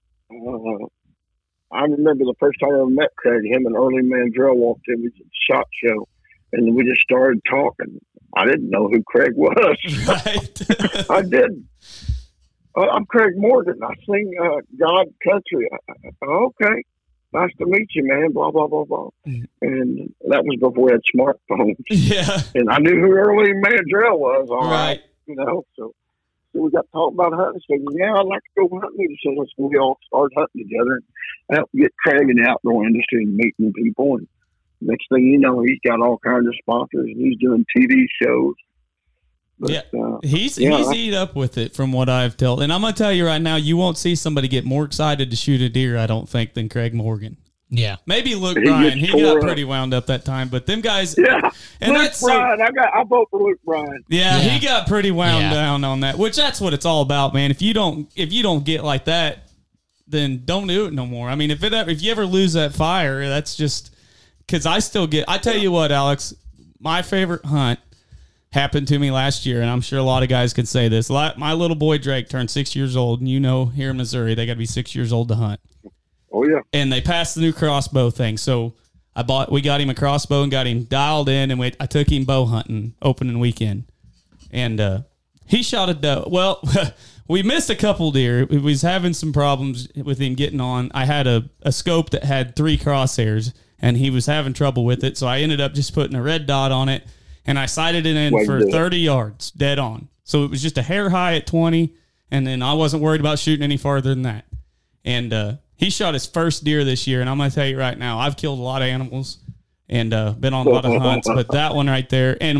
I remember the first time I ever met Craig, him and Early Mandrell walked in at the SHOT Show, and we just started talking. I didn't know who Craig was. Right. I didn't. I'm Craig Morgan. I sing God Country. Okay. Nice to meet you, man. Blah, blah, blah, blah. And that was before we had smartphones. Yeah. And I knew who Early Mandrell was, all right. You know, so we got talking about hunting. So, yeah, I'd like to go hunting. So we all started hunting together and helped get Craig in the outdoor industry and meeting people. And next thing you know, he's got all kinds of sponsors and he's doing TV shows. But, he's eat up with it from what I've told. And I'm going to tell you right now, you won't see somebody get more excited to shoot a deer, I don't think, than Craig Morgan. Yeah. Maybe Luke Bryan. He got pretty wound up that time, but them guys. Yeah. And Luke Bryan. I vote for Luke Bryan. Yeah, he got pretty wound down on that, which that's what it's all about, man. If you don't get like that, then don't do it no more. I mean, if you ever lose that fire, that's just because I tell you what, Alex, my favorite hunt happened to me last year, and I'm sure a lot of guys can say this. My little boy Drake turned 6 years old, and here in Missouri, they got to be 6 years old to hunt. Oh yeah. And they passed the new crossbow thing, so we got him a crossbow and got him dialed in, and I took him bow hunting opening weekend, and he shot a doe. Well, we missed a couple deer. We was having some problems with him getting on. I had a scope that had 3 crosshairs, and he was having trouble with it, so I ended up just putting a red dot on it. And I sighted it in for 30 yards, dead on. So it was just a hair high at 20, and then I wasn't worried about shooting any farther than that. And he shot his first deer this year, and I'm going to tell you right now, I've killed a lot of animals and been on a lot of hunts, but that one right there, and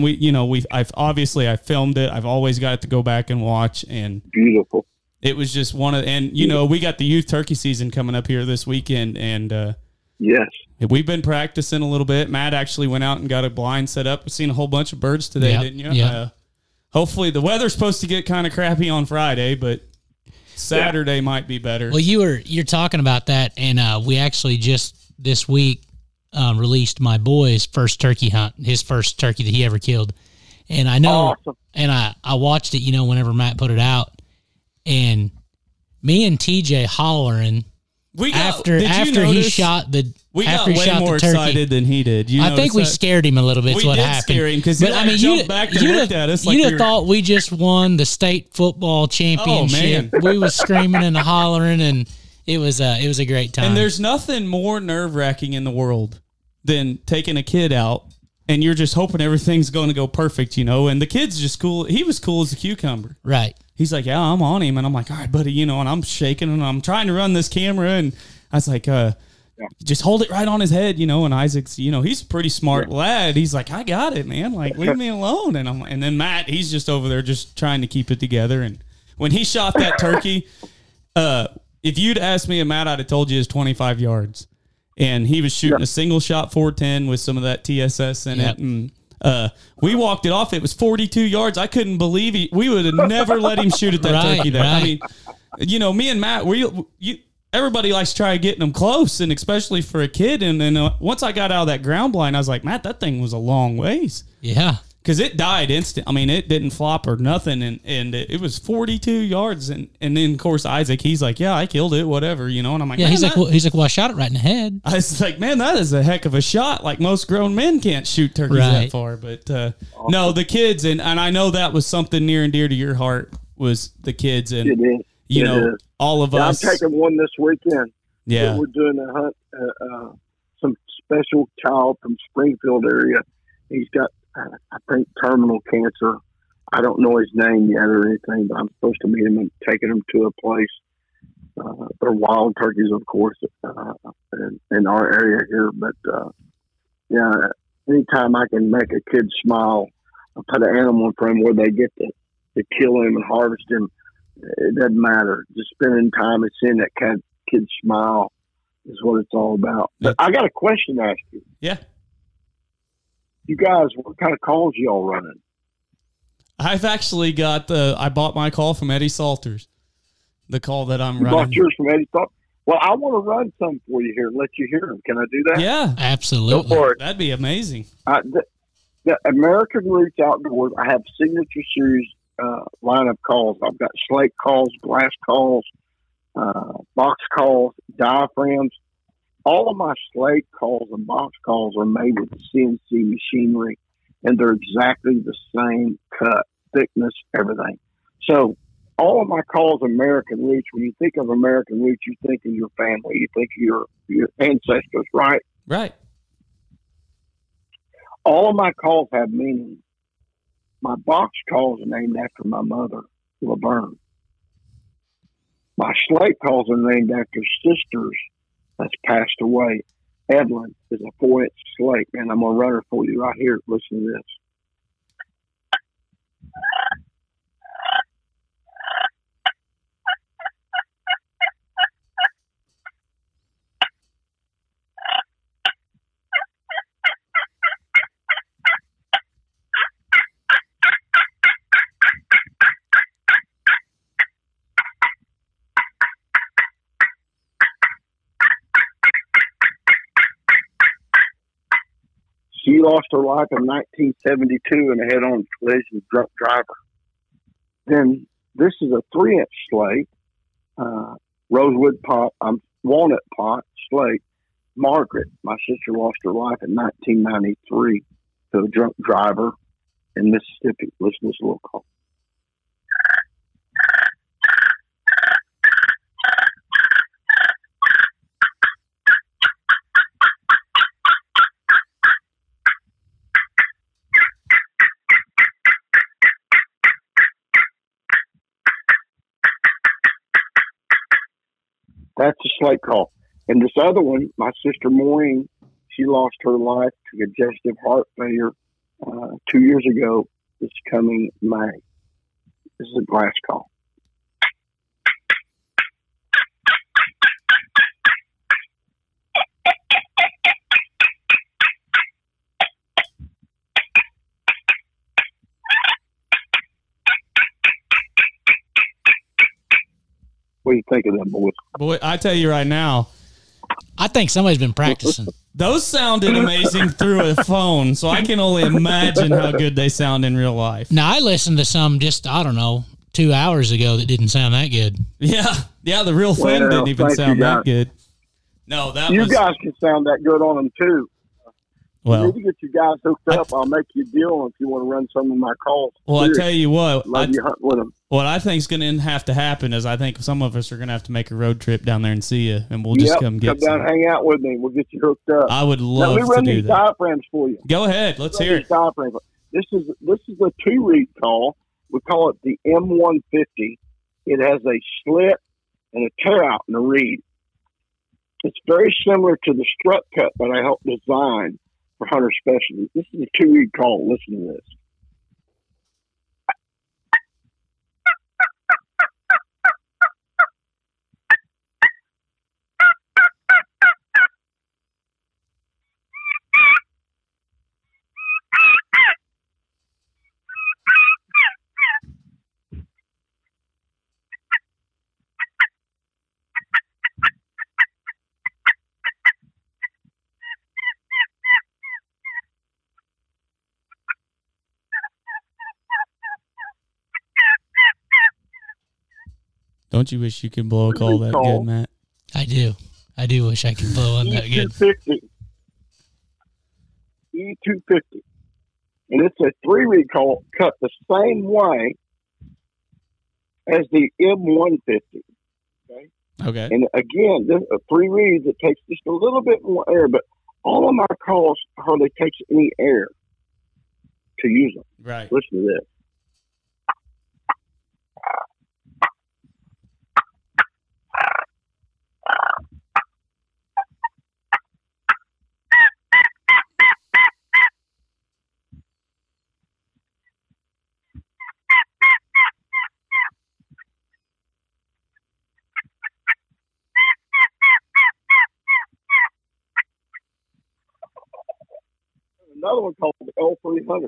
I filmed it. I've always got it to go back and watch, and beautiful. It was just we got the youth turkey season coming up here this weekend, and yes. We've been practicing a little bit. Matt actually went out and got a blind set up. We've seen a whole bunch of birds today, didn't you? Yeah. Hopefully the weather's supposed to get kind of crappy on Friday, but Saturday might be better. Well, you're talking about that, and we actually just this week released my boy's first turkey hunt, his first turkey that he ever killed. And I know, awesome. And I watched it, whenever Matt put it out, and me and TJ hollering after he shot the. We got way more excited than he did. I think we scared him a little bit. What happened? Scare him because jumped back and looked at us. You'd have thought we just won the state football championship. Oh, man. We was screaming and hollering, and it was a great time. And there's nothing more nerve-wracking in the world than taking a kid out and you're just hoping everything's going to go perfect, And the kid's just cool. He was cool as a cucumber. Right. He's like, yeah, I'm on him. And I'm like, all right, buddy, and I'm shaking and I'm trying to run this camera. And I was like, just hold it right on his head, and Isaac's, he's a pretty smart lad. He's like, I got it, man. Like, leave me alone. And then Matt, he's just over there just trying to keep it together. And when he shot that turkey, if you'd asked me, Matt, I'd have told you it's 25 yards. And he was shooting a single shot 410 with some of that TSS in it. And we walked it off. It was 42 yards. I couldn't believe we would have never let him shoot at that turkey there. Right. I mean, me and Matt, everybody likes to try getting them close, and especially for a kid. And then once I got out of that ground blind, I was like, Matt, that thing was a long ways. Yeah. because it died instant. I mean, it didn't flop or nothing, and it was 42 yards, and then of course Isaac, he's like, yeah, I killed it, whatever, you know, and I'm like, Yeah, man, he's like, well, I shot it right in the head. I was like, man, that is a heck of a shot. Like most grown men can't shoot turkeys Right. that far, but no, the kids, and I know that was something near and dear to your heart was the kids, and It is. you It know, is. all of Yeah, us. I'm taking one this weekend. Yeah, We're doing a hunt. Some special child from Springfield area. He's got, I think, terminal cancer. I don't know his name yet or anything, but I'm supposed to meet him and taking him to a place. They're wild turkeys, of course, in our area here. But yeah, anytime I can make a kid smile, I put an animal in front of him where they get to kill him and harvest him. It doesn't matter. Just spending time and seeing that kid smile is what it's all about. But I got a question to ask you. yeah. You guys, what kind of calls y'all running? I've actually got I bought my call from Eddie Salters, the call that I'm You running. bought yours from Eddie Thought. Well, I want to run some for you here and let you hear them. Can I do that? Yeah, Absolutely. Go for it. that'd be amazing. The American Roots Outdoors, I have signature series line of calls. I've got slate calls, glass calls, box calls, diaphragms. All of my slate calls and box calls are made with CNC machinery, and they're exactly the same cut, thickness, everything. So all of my calls are American Roots. When you think of American Roots, you think of your family, you think of your ancestors, right? Right. All of my calls have meaning. My box calls are named after my mother, Laverne. My slate calls are named after sisters that's passed away. Evelyn is a 4-inch slate, and I'm going to run her for you right here. Listen to this. She lost her life in 1972 in a head-on collision, drunk driver. Then this is a 3-inch slate, rosewood pot, walnut pot slate. Margaret, my sister, lost her life in 1993 to a drunk driver in Mississippi. Listen to this little call. That's a slate call. And this other one, my sister Maureen, she lost her life to congestive heart failure 2 years ago. This coming May. This is a glass call. What do you think of them, boys? Boy, I tell you right now, I think somebody's been practicing. those sounded amazing through a phone, so I can only imagine how good they sound in real life. Now, I listened to some just, I don't know, 2 hours ago that didn't sound that good. Yeah, the real thing Well, didn't even thank sound you, that guys. good. No, that You was guys can sound that good on them, too. I well. need to get you guys hooked up. I'll make you a deal if you want to run some of my calls. Well, I Seriously. tell you what, Love you hunting with them. what I think is going to have to happen is I think some of us are going to have to make a road trip down there and see you, and we'll just come get down, some. hang out with me. We'll get you hooked up. I would Now, love we to run do these that. diaphragms for you. Go ahead, let's Run hear these it. diaphragms. This is a 2-reed call. We call it the M150. It has a slit and a tear out in the reed. It's very similar to the strut cut that I helped design for Hunter Specialty. This is a 2-reed call. Listen to this. Don't you wish you could blow a call that good, Matt? I do. I do wish I could blow one that good. E250. And it's a 3-reed call cut the same way as the M150. Okay. And again, this 3 reeds, it takes just a little bit more air, but all of my calls hardly takes any air to use them. Right. Listen to this. Another one called the L300.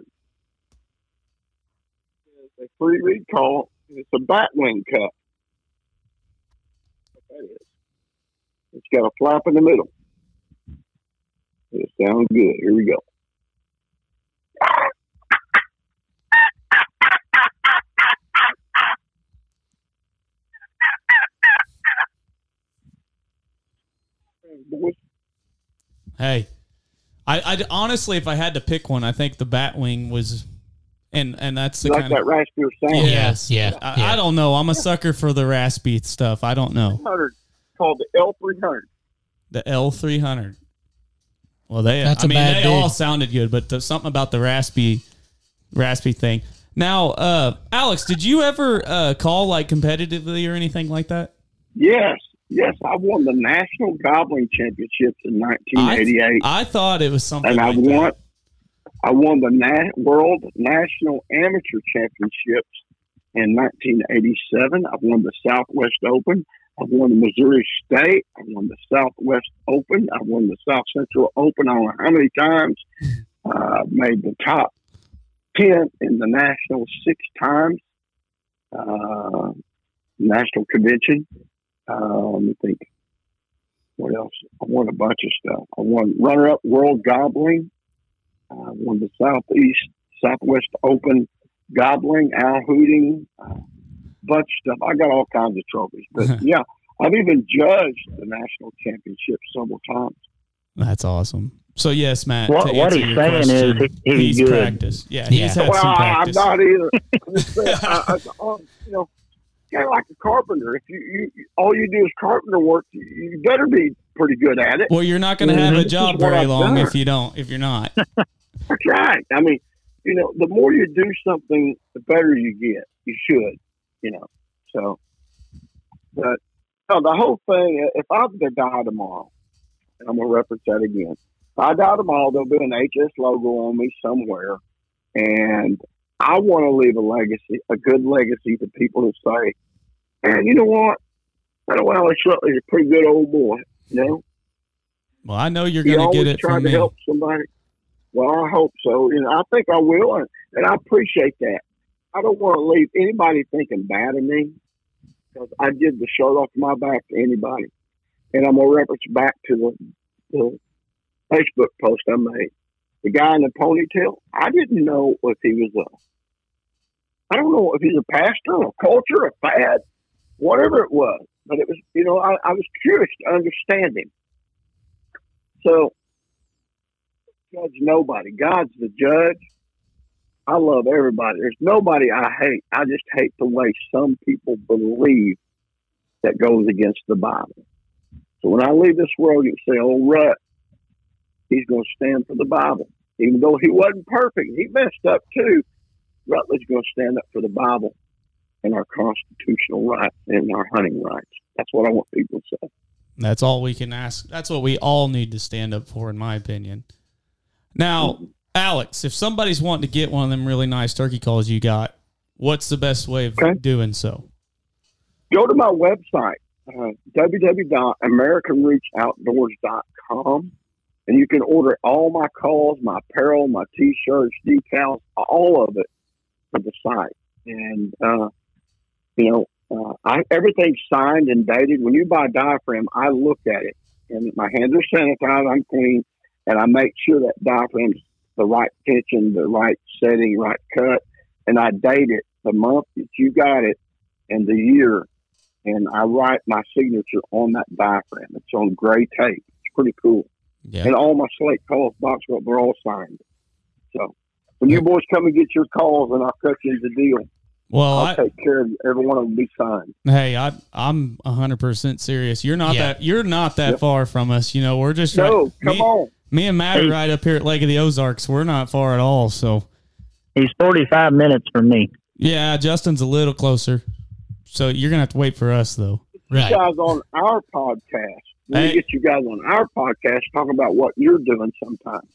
It's a 3-reed call. It's a batwing cut. What that is. It's got a flap in the middle. It sounds good. Here we go. Hey, I honestly, if I had to pick one, I think the Batwing was, and that's the like kind that of raspier sound. Yes, yeah. I don't know. I'm a sucker for the raspy stuff. I don't know. Called the L300. The L300. Well, they That's all sounded good, but there's something about the raspy thing. Now, Alex, did you ever call like competitively or anything like that? Yes, I won the National Gobbling Championships in 1988. I thought it was something. And like I won the World National Amateur Championships in 1987. I won the Southwest Open. I won the Missouri State. I won the Southwest Open. I won the South Central Open. I don't know how many times. Made the top 10 in the National 6 times. National Convention. Let me think. What else? I won a bunch of stuff. I won runner-up World Gobbling. I won the Southwest Open Gobbling, owl hooting, bunch of stuff. I got all kinds of trophies. But yeah, I've even judged the national championship several times. That's awesome. So yes, Matt. What he's saying question, is he's good. Practiced. Yeah, he's had well, some practice. I'm not either. I'm just saying, kind of like a carpenter. If you all you do is carpenter work, you better be pretty good at it. Well, you're not going to have a job very long if you're not. That's right. I mean, the more you do something, the better you get. You should, So, but the whole thing. If I were to die tomorrow, and I'm going to reference that again. If I die tomorrow, there'll be an HS logo on me somewhere, and I want to leave a legacy, a good legacy to people who say, "Man, you know what? I know Alex Rutledge is a pretty good old boy." Well, I know you're going to get it from me. To help somebody. Well, I hope so. I think I will, and I appreciate that. I don't want to leave anybody thinking bad of me because I did the shirt off my back to anybody. And I'm going to reference back to the Facebook post I made. The guy in the ponytail, I didn't know if he was I don't know if he's a pastor, a culture, a fad, whatever it was. But it was, I was curious to understand him. So, judge nobody. God's the judge. I love everybody. There's nobody I hate. I just hate the way some people believe that goes against the Bible. So when I leave this world, you say, "Oh, Rut, he's going to stand for the Bible." Even though he wasn't perfect, he messed up too. Rutledge going to stand up for the Bible and our constitutional rights and our hunting rights. That's what I want people to say. That's all we can ask. That's what we all need to stand up for, in my opinion. Now, Alex, if somebody's wanting to get one of them really nice turkey calls you got, what's the best way of doing so? Go to my website, www.americanrootsoutdoors.com, and you can order all my calls, my apparel, my T-shirts, decals, all of it for the site. And, everything's signed and dated. When you buy a diaphragm, I look at it, and my hands are sanitized, I'm clean, and I make sure that diaphragm's the right tension, the right setting, right cut, and I date it the month that you got it and the year and I write my signature on that diaphragm. It's on gray tape. It's pretty cool. Yeah. And all my slate calls box up, they're all signed. So when you boys come and get your calls, and I'll cut you the deal. Well, I'll take care of you. Every one of them be signed. Hey, I'm 100% serious. You're not that far from us. We're just come on. Me and Matt are right up here at Lake of the Ozarks. We're not far at all. So He's 45 minutes from me. yeah, Justin's a little closer. So you're gonna have to wait for us though. Right. You guys on our podcast. We get you guys on our podcast, talk about what you're doing sometime.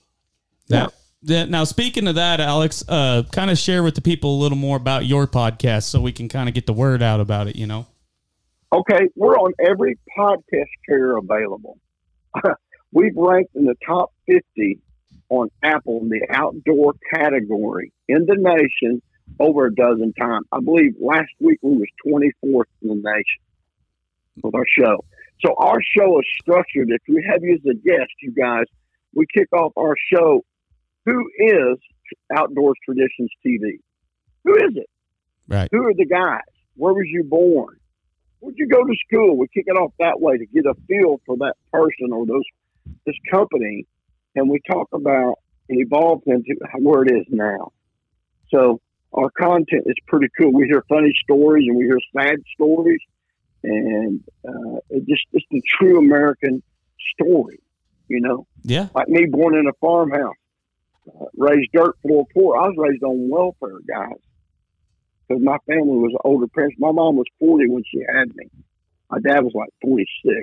Now, speaking of that, Alex, kind of share with the people a little more about your podcast so we can kind of get the word out about it, Okay, we're on every podcast carrier available. We've ranked in the top 50 on Apple in the outdoor category in the nation over a dozen times. I believe last week we was 24th in the nation with our show. So our show is structured. If we have you as a guest, you guys, we kick off our show. Who is Outdoors Traditions TV? Who is it? Right. Who are the guys? Where was you born? Where'd you go to school? We kick it off that way to get a feel for that person or this company, and we talk about and evolve into where it is now. So our content is pretty cool. We hear funny stories and we hear sad stories, and it's the true American story, Yeah. Like me, born in a farmhouse. Raised dirt floor poor. I was raised on welfare, guys, because my family was older parents. My mom was 40 when she had me. My dad was like 46.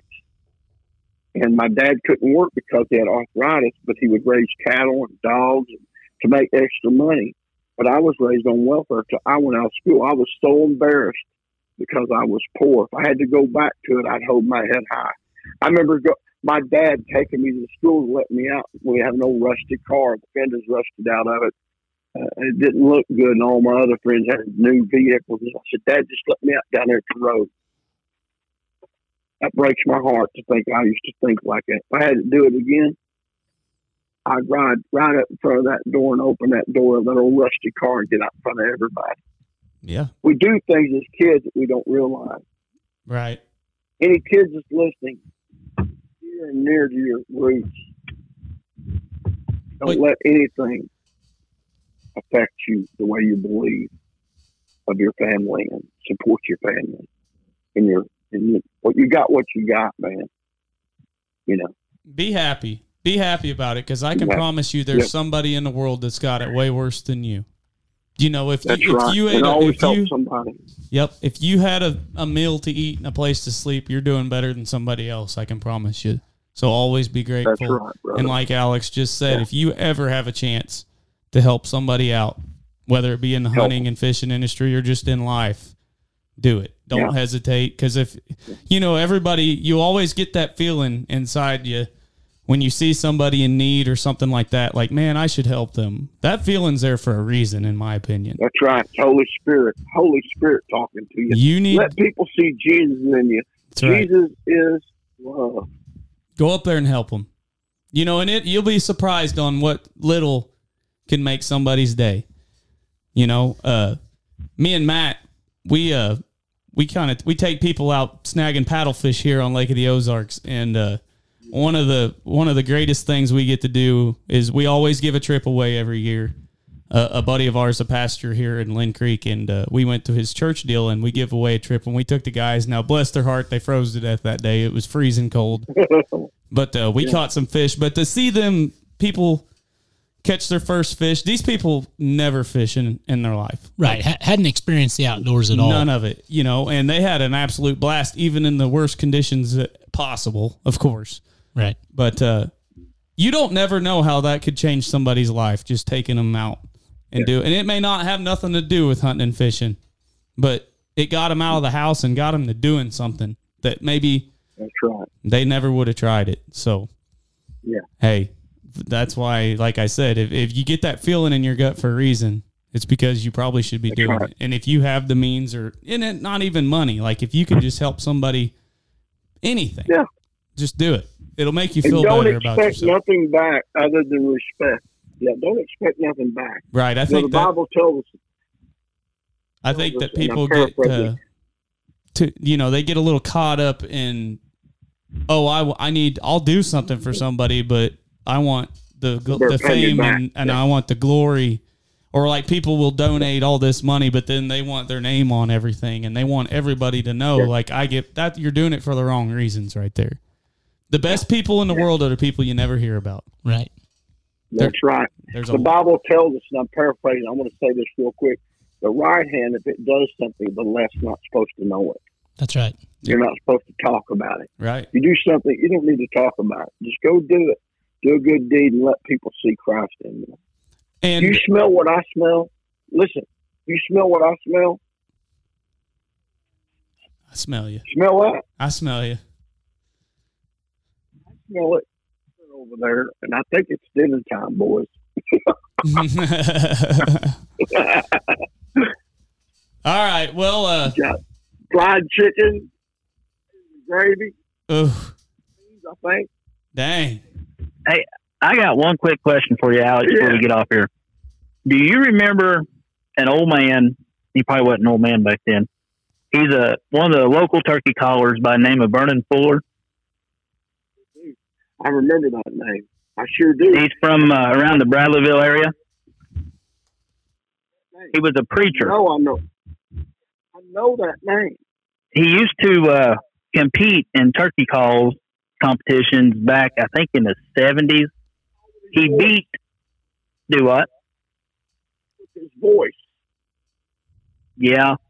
And my dad couldn't work because he had arthritis, but he would raise cattle and dogs to make extra money. But I was raised on welfare until I went out of school. I was so embarrassed because I was poor. If I had to go back to it, I'd hold my head high. I remember my dad taking me to the school and letting me out. We had an old rusty car. The fenders rusted out of it. It didn't look good, and all my other friends had new vehicles. I said, Dad, just let me out down there at the road. That breaks my heart to think I used to think like that. If I had to do it again, I'd ride right up in front of that door and open that door of that old rusty car and get out in front of everybody. Yeah. We do things as kids that we don't realize. Right. Any kids that's listening, you're near to your roots. Don't let anything affect you the way you believe of your family and support your family and what you got, man. Be happy about it, because I can promise you there's somebody in the world that's got it way worse than you. If you had a meal to eat and a place to sleep, you're doing better than somebody else. I can promise you. So always be grateful. That's right, brother. And like Alex just said, if you ever have a chance to help somebody out, whether it be in the hunting and fishing industry or just in life, do it. Don't hesitate, because if everybody, you always get that feeling inside you when you see somebody in need or something like that, like, man, I should help them. That feeling's there for a reason, in my opinion. That's right. Holy Spirit talking to you. Let people see Jesus in you. That's Jesus is love. Go up there and help them. And you'll be surprised on what little can make somebody's day. Me and Matt, we take people out snagging paddlefish here on Lake of the Ozarks, and one of the greatest things we get to do is we always give a trip away every year. A buddy of ours, a pastor here in Lynn Creek, and we went to his church deal, and we give away a trip. And we took the guys. Now, bless their heart, they froze to death that day. It was freezing cold, but we caught some fish. But to see people catch their first fish, these people never fish in their life. Right. Hadn't experienced the outdoors at all. None of it, and they had an absolute blast, even in the worst conditions possible, of course. Right. But you don't never know how that could change somebody's life, just taking them out and do it. And it may not have nothing to do with hunting and fishing, but it got them out of the house and got them to doing something that maybe they never would have tried it. So, hey, that's why, like I said, if you get that feeling in your gut for a reason, it's because you probably should be doing it. And if you have the means, or in it, not even money, like if you can just help somebody, anything, just do it. It'll make you feel better about yourself. Don't expect nothing back other than respect. Yeah, don't expect nothing back. Right. I think the Bible tells us. I think that people get they get a little caught up in, I'll do something for somebody, but I want the fame and I want the glory. Or like people will donate all this money, but then they want their name on everything and they want everybody to know, like, I get that you're doing it for the wrong reasons right there. The best people in the world are the people you never hear about. Right. That's right. The Bible tells us, and I'm paraphrasing, I want to say this real quick. The right hand, if it does something, the left's not supposed to know it. That's right. You're not supposed to talk about it. Right. You do something, you don't need to talk about it. Just go do it. Do a good deed and let people see Christ in you. And you smell what I smell? Listen, you smell what I smell? I smell you. Smell what? I smell you. I smell it over there, and I think it's dinner time, boys. All right. Well, got fried chicken, gravy. Oof. I think. Dang. Hey, I got one quick question for you, Alex, before we get off here. Do you remember an old man? He probably wasn't an old man back then. He's one of the local turkey callers by the name of Vernon Fuller. I remember that name. I sure do. He's from around the Bradleyville area. He was a preacher. No, I know that name. He used to compete in turkey calls competitions back, I think, in the 70s. He beat. Do what? His voice. Yeah.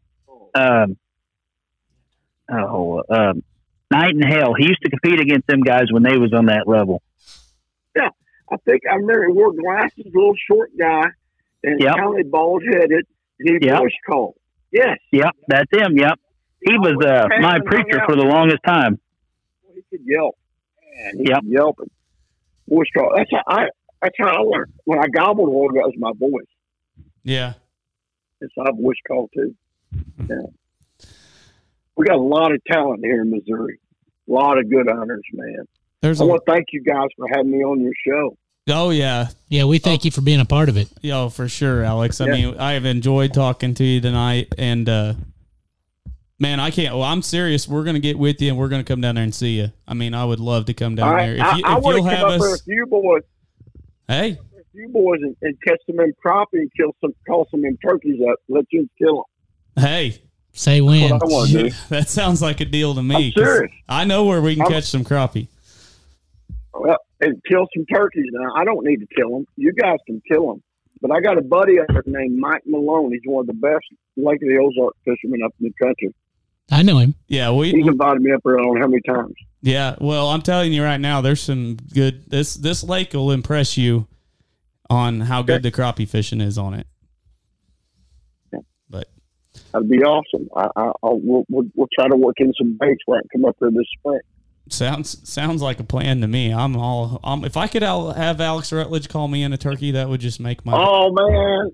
Night in Hell. He used to compete against them guys when they was on that level. Yeah. I think I remember he wore glasses, little short guy, and kind of bald headed. He voice called. Yes. Yep, that's him. Yep. He was my preacher for the longest time. He could yelp. Man, he could yelp and voice call. That's how I learned. When I gobbled water, that was my voice. Yeah. It's our voice call too. Yeah. We got a lot of talent here in Missouri. A lot of good hunters, man. I want to thank you guys for having me on your show. Oh, yeah. Yeah, we thank you for being a part of it. Yeah, for sure, Alex. I mean, I have enjoyed talking to you tonight. And, man, I can't. Well, I'm serious. We're going to get with you, and we're going to come down there and see you. I mean, I would love to come down there. I want to come up there with you boys. Hey. A few boys and catch some in crappie and call some in turkeys up. Let you kill them. Hey. Say when. That sounds like a deal to me. I'm serious. I know where we can catch some crappie. Well, and kill some turkeys. Now, I don't need to kill them. You guys can kill them. But I got a buddy up there named Mike Malone. He's one of the best Lake of the Ozark fishermen up in the country. I know him. Yeah, he's invited me up there. I don't know how many times. Yeah, well, I'm telling you right now, there's some good. This lake will impress you on how good the crappie fishing is on it. Yeah. But that'd be awesome. We'll try to work in some baits where I can come up there this spring. Sounds like a plan to me. If I could have Alex Rutledge call me in a turkey, that would just make my. Oh man,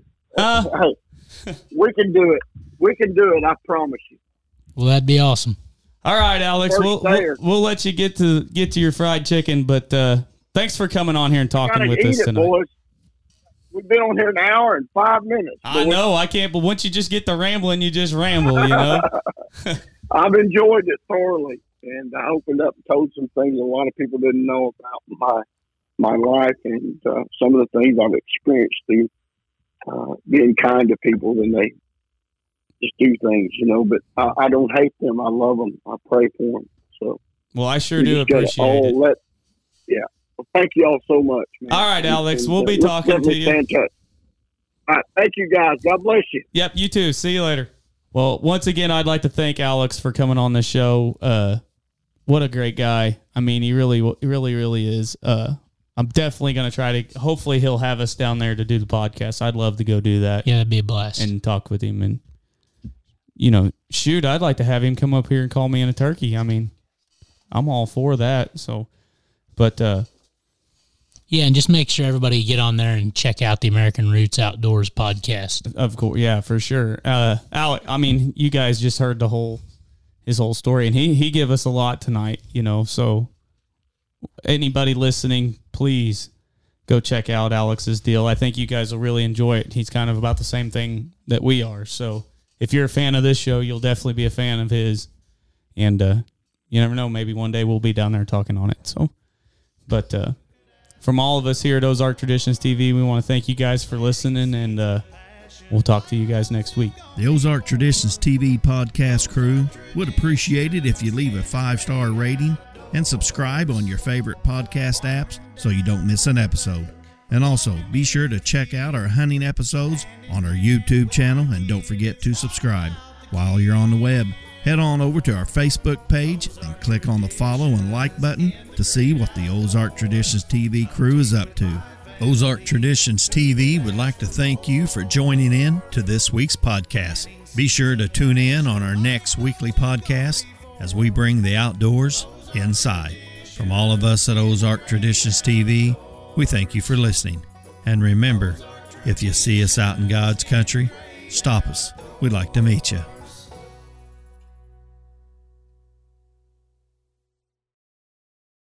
hey, we can do it. We can do it. I promise you. Well, that'd be awesome. All right, Alex. We'll let you get to your fried chicken, but thanks for coming on here and talking with us tonight. Boys. We've been on here an hour and 5 minutes. Boys. I know. I can't. But once you just get the rambling, you just ramble. You know. I've enjoyed it thoroughly. And I opened up and told some things a lot of people didn't know about my life and some of the things I've experienced through being kind to people when they just do things, you know. But I don't hate them. I love them. I pray for them. So, well, I sure do appreciate it. Yeah. Well, thank you all so much, man. All right, Alex. We'll be talking to you. All right. Thank you, guys. God bless you. Yep. You too. See you later. Well, once again, I'd like to thank Alex for coming on the show. What a great guy. I mean, he really is. I'm definitely going to try to, hopefully he'll have us down there to do the podcast. I'd love to go do that. Yeah, it'd be a blast. And talk with him. And, you know, shoot, I'd like to have him come up here and call me in a turkey. I mean, I'm all for that. So, but, yeah, and just make sure everybody get on there and check out the American Roots Outdoors podcast. Of course. Yeah, for sure. Alec, I mean, you guys just heard his whole story, and he gave us a lot tonight, you know. So anybody listening, please go check out Alex's deal. I think you guys will really enjoy it. He's kind of about the same thing that we are. So if you're a fan of this show, you'll definitely be a fan of his. And you never know, maybe one day we'll be down there talking on it. So, but from all of us here at Ozark Traditions TV, we want to thank you guys for listening, and we'll talk to you guys next week. The Ozark Traditions TV podcast crew would appreciate it if you leave a 5-star rating and subscribe on your favorite podcast apps so you don't miss an episode. And also, be sure to check out our hunting episodes on our YouTube channel, and don't forget to subscribe. While you're on the web, head on over to our Facebook page and click on the follow and like button to see what the Ozark Traditions TV crew is up to. Ozark Traditions TV would like to thank you for joining in to this week's podcast. Be sure to tune in on our next weekly podcast as we bring the outdoors inside. From all of us at Ozark Traditions TV, we thank you for listening. And remember, if you see us out in God's country, stop us. We'd like to meet you.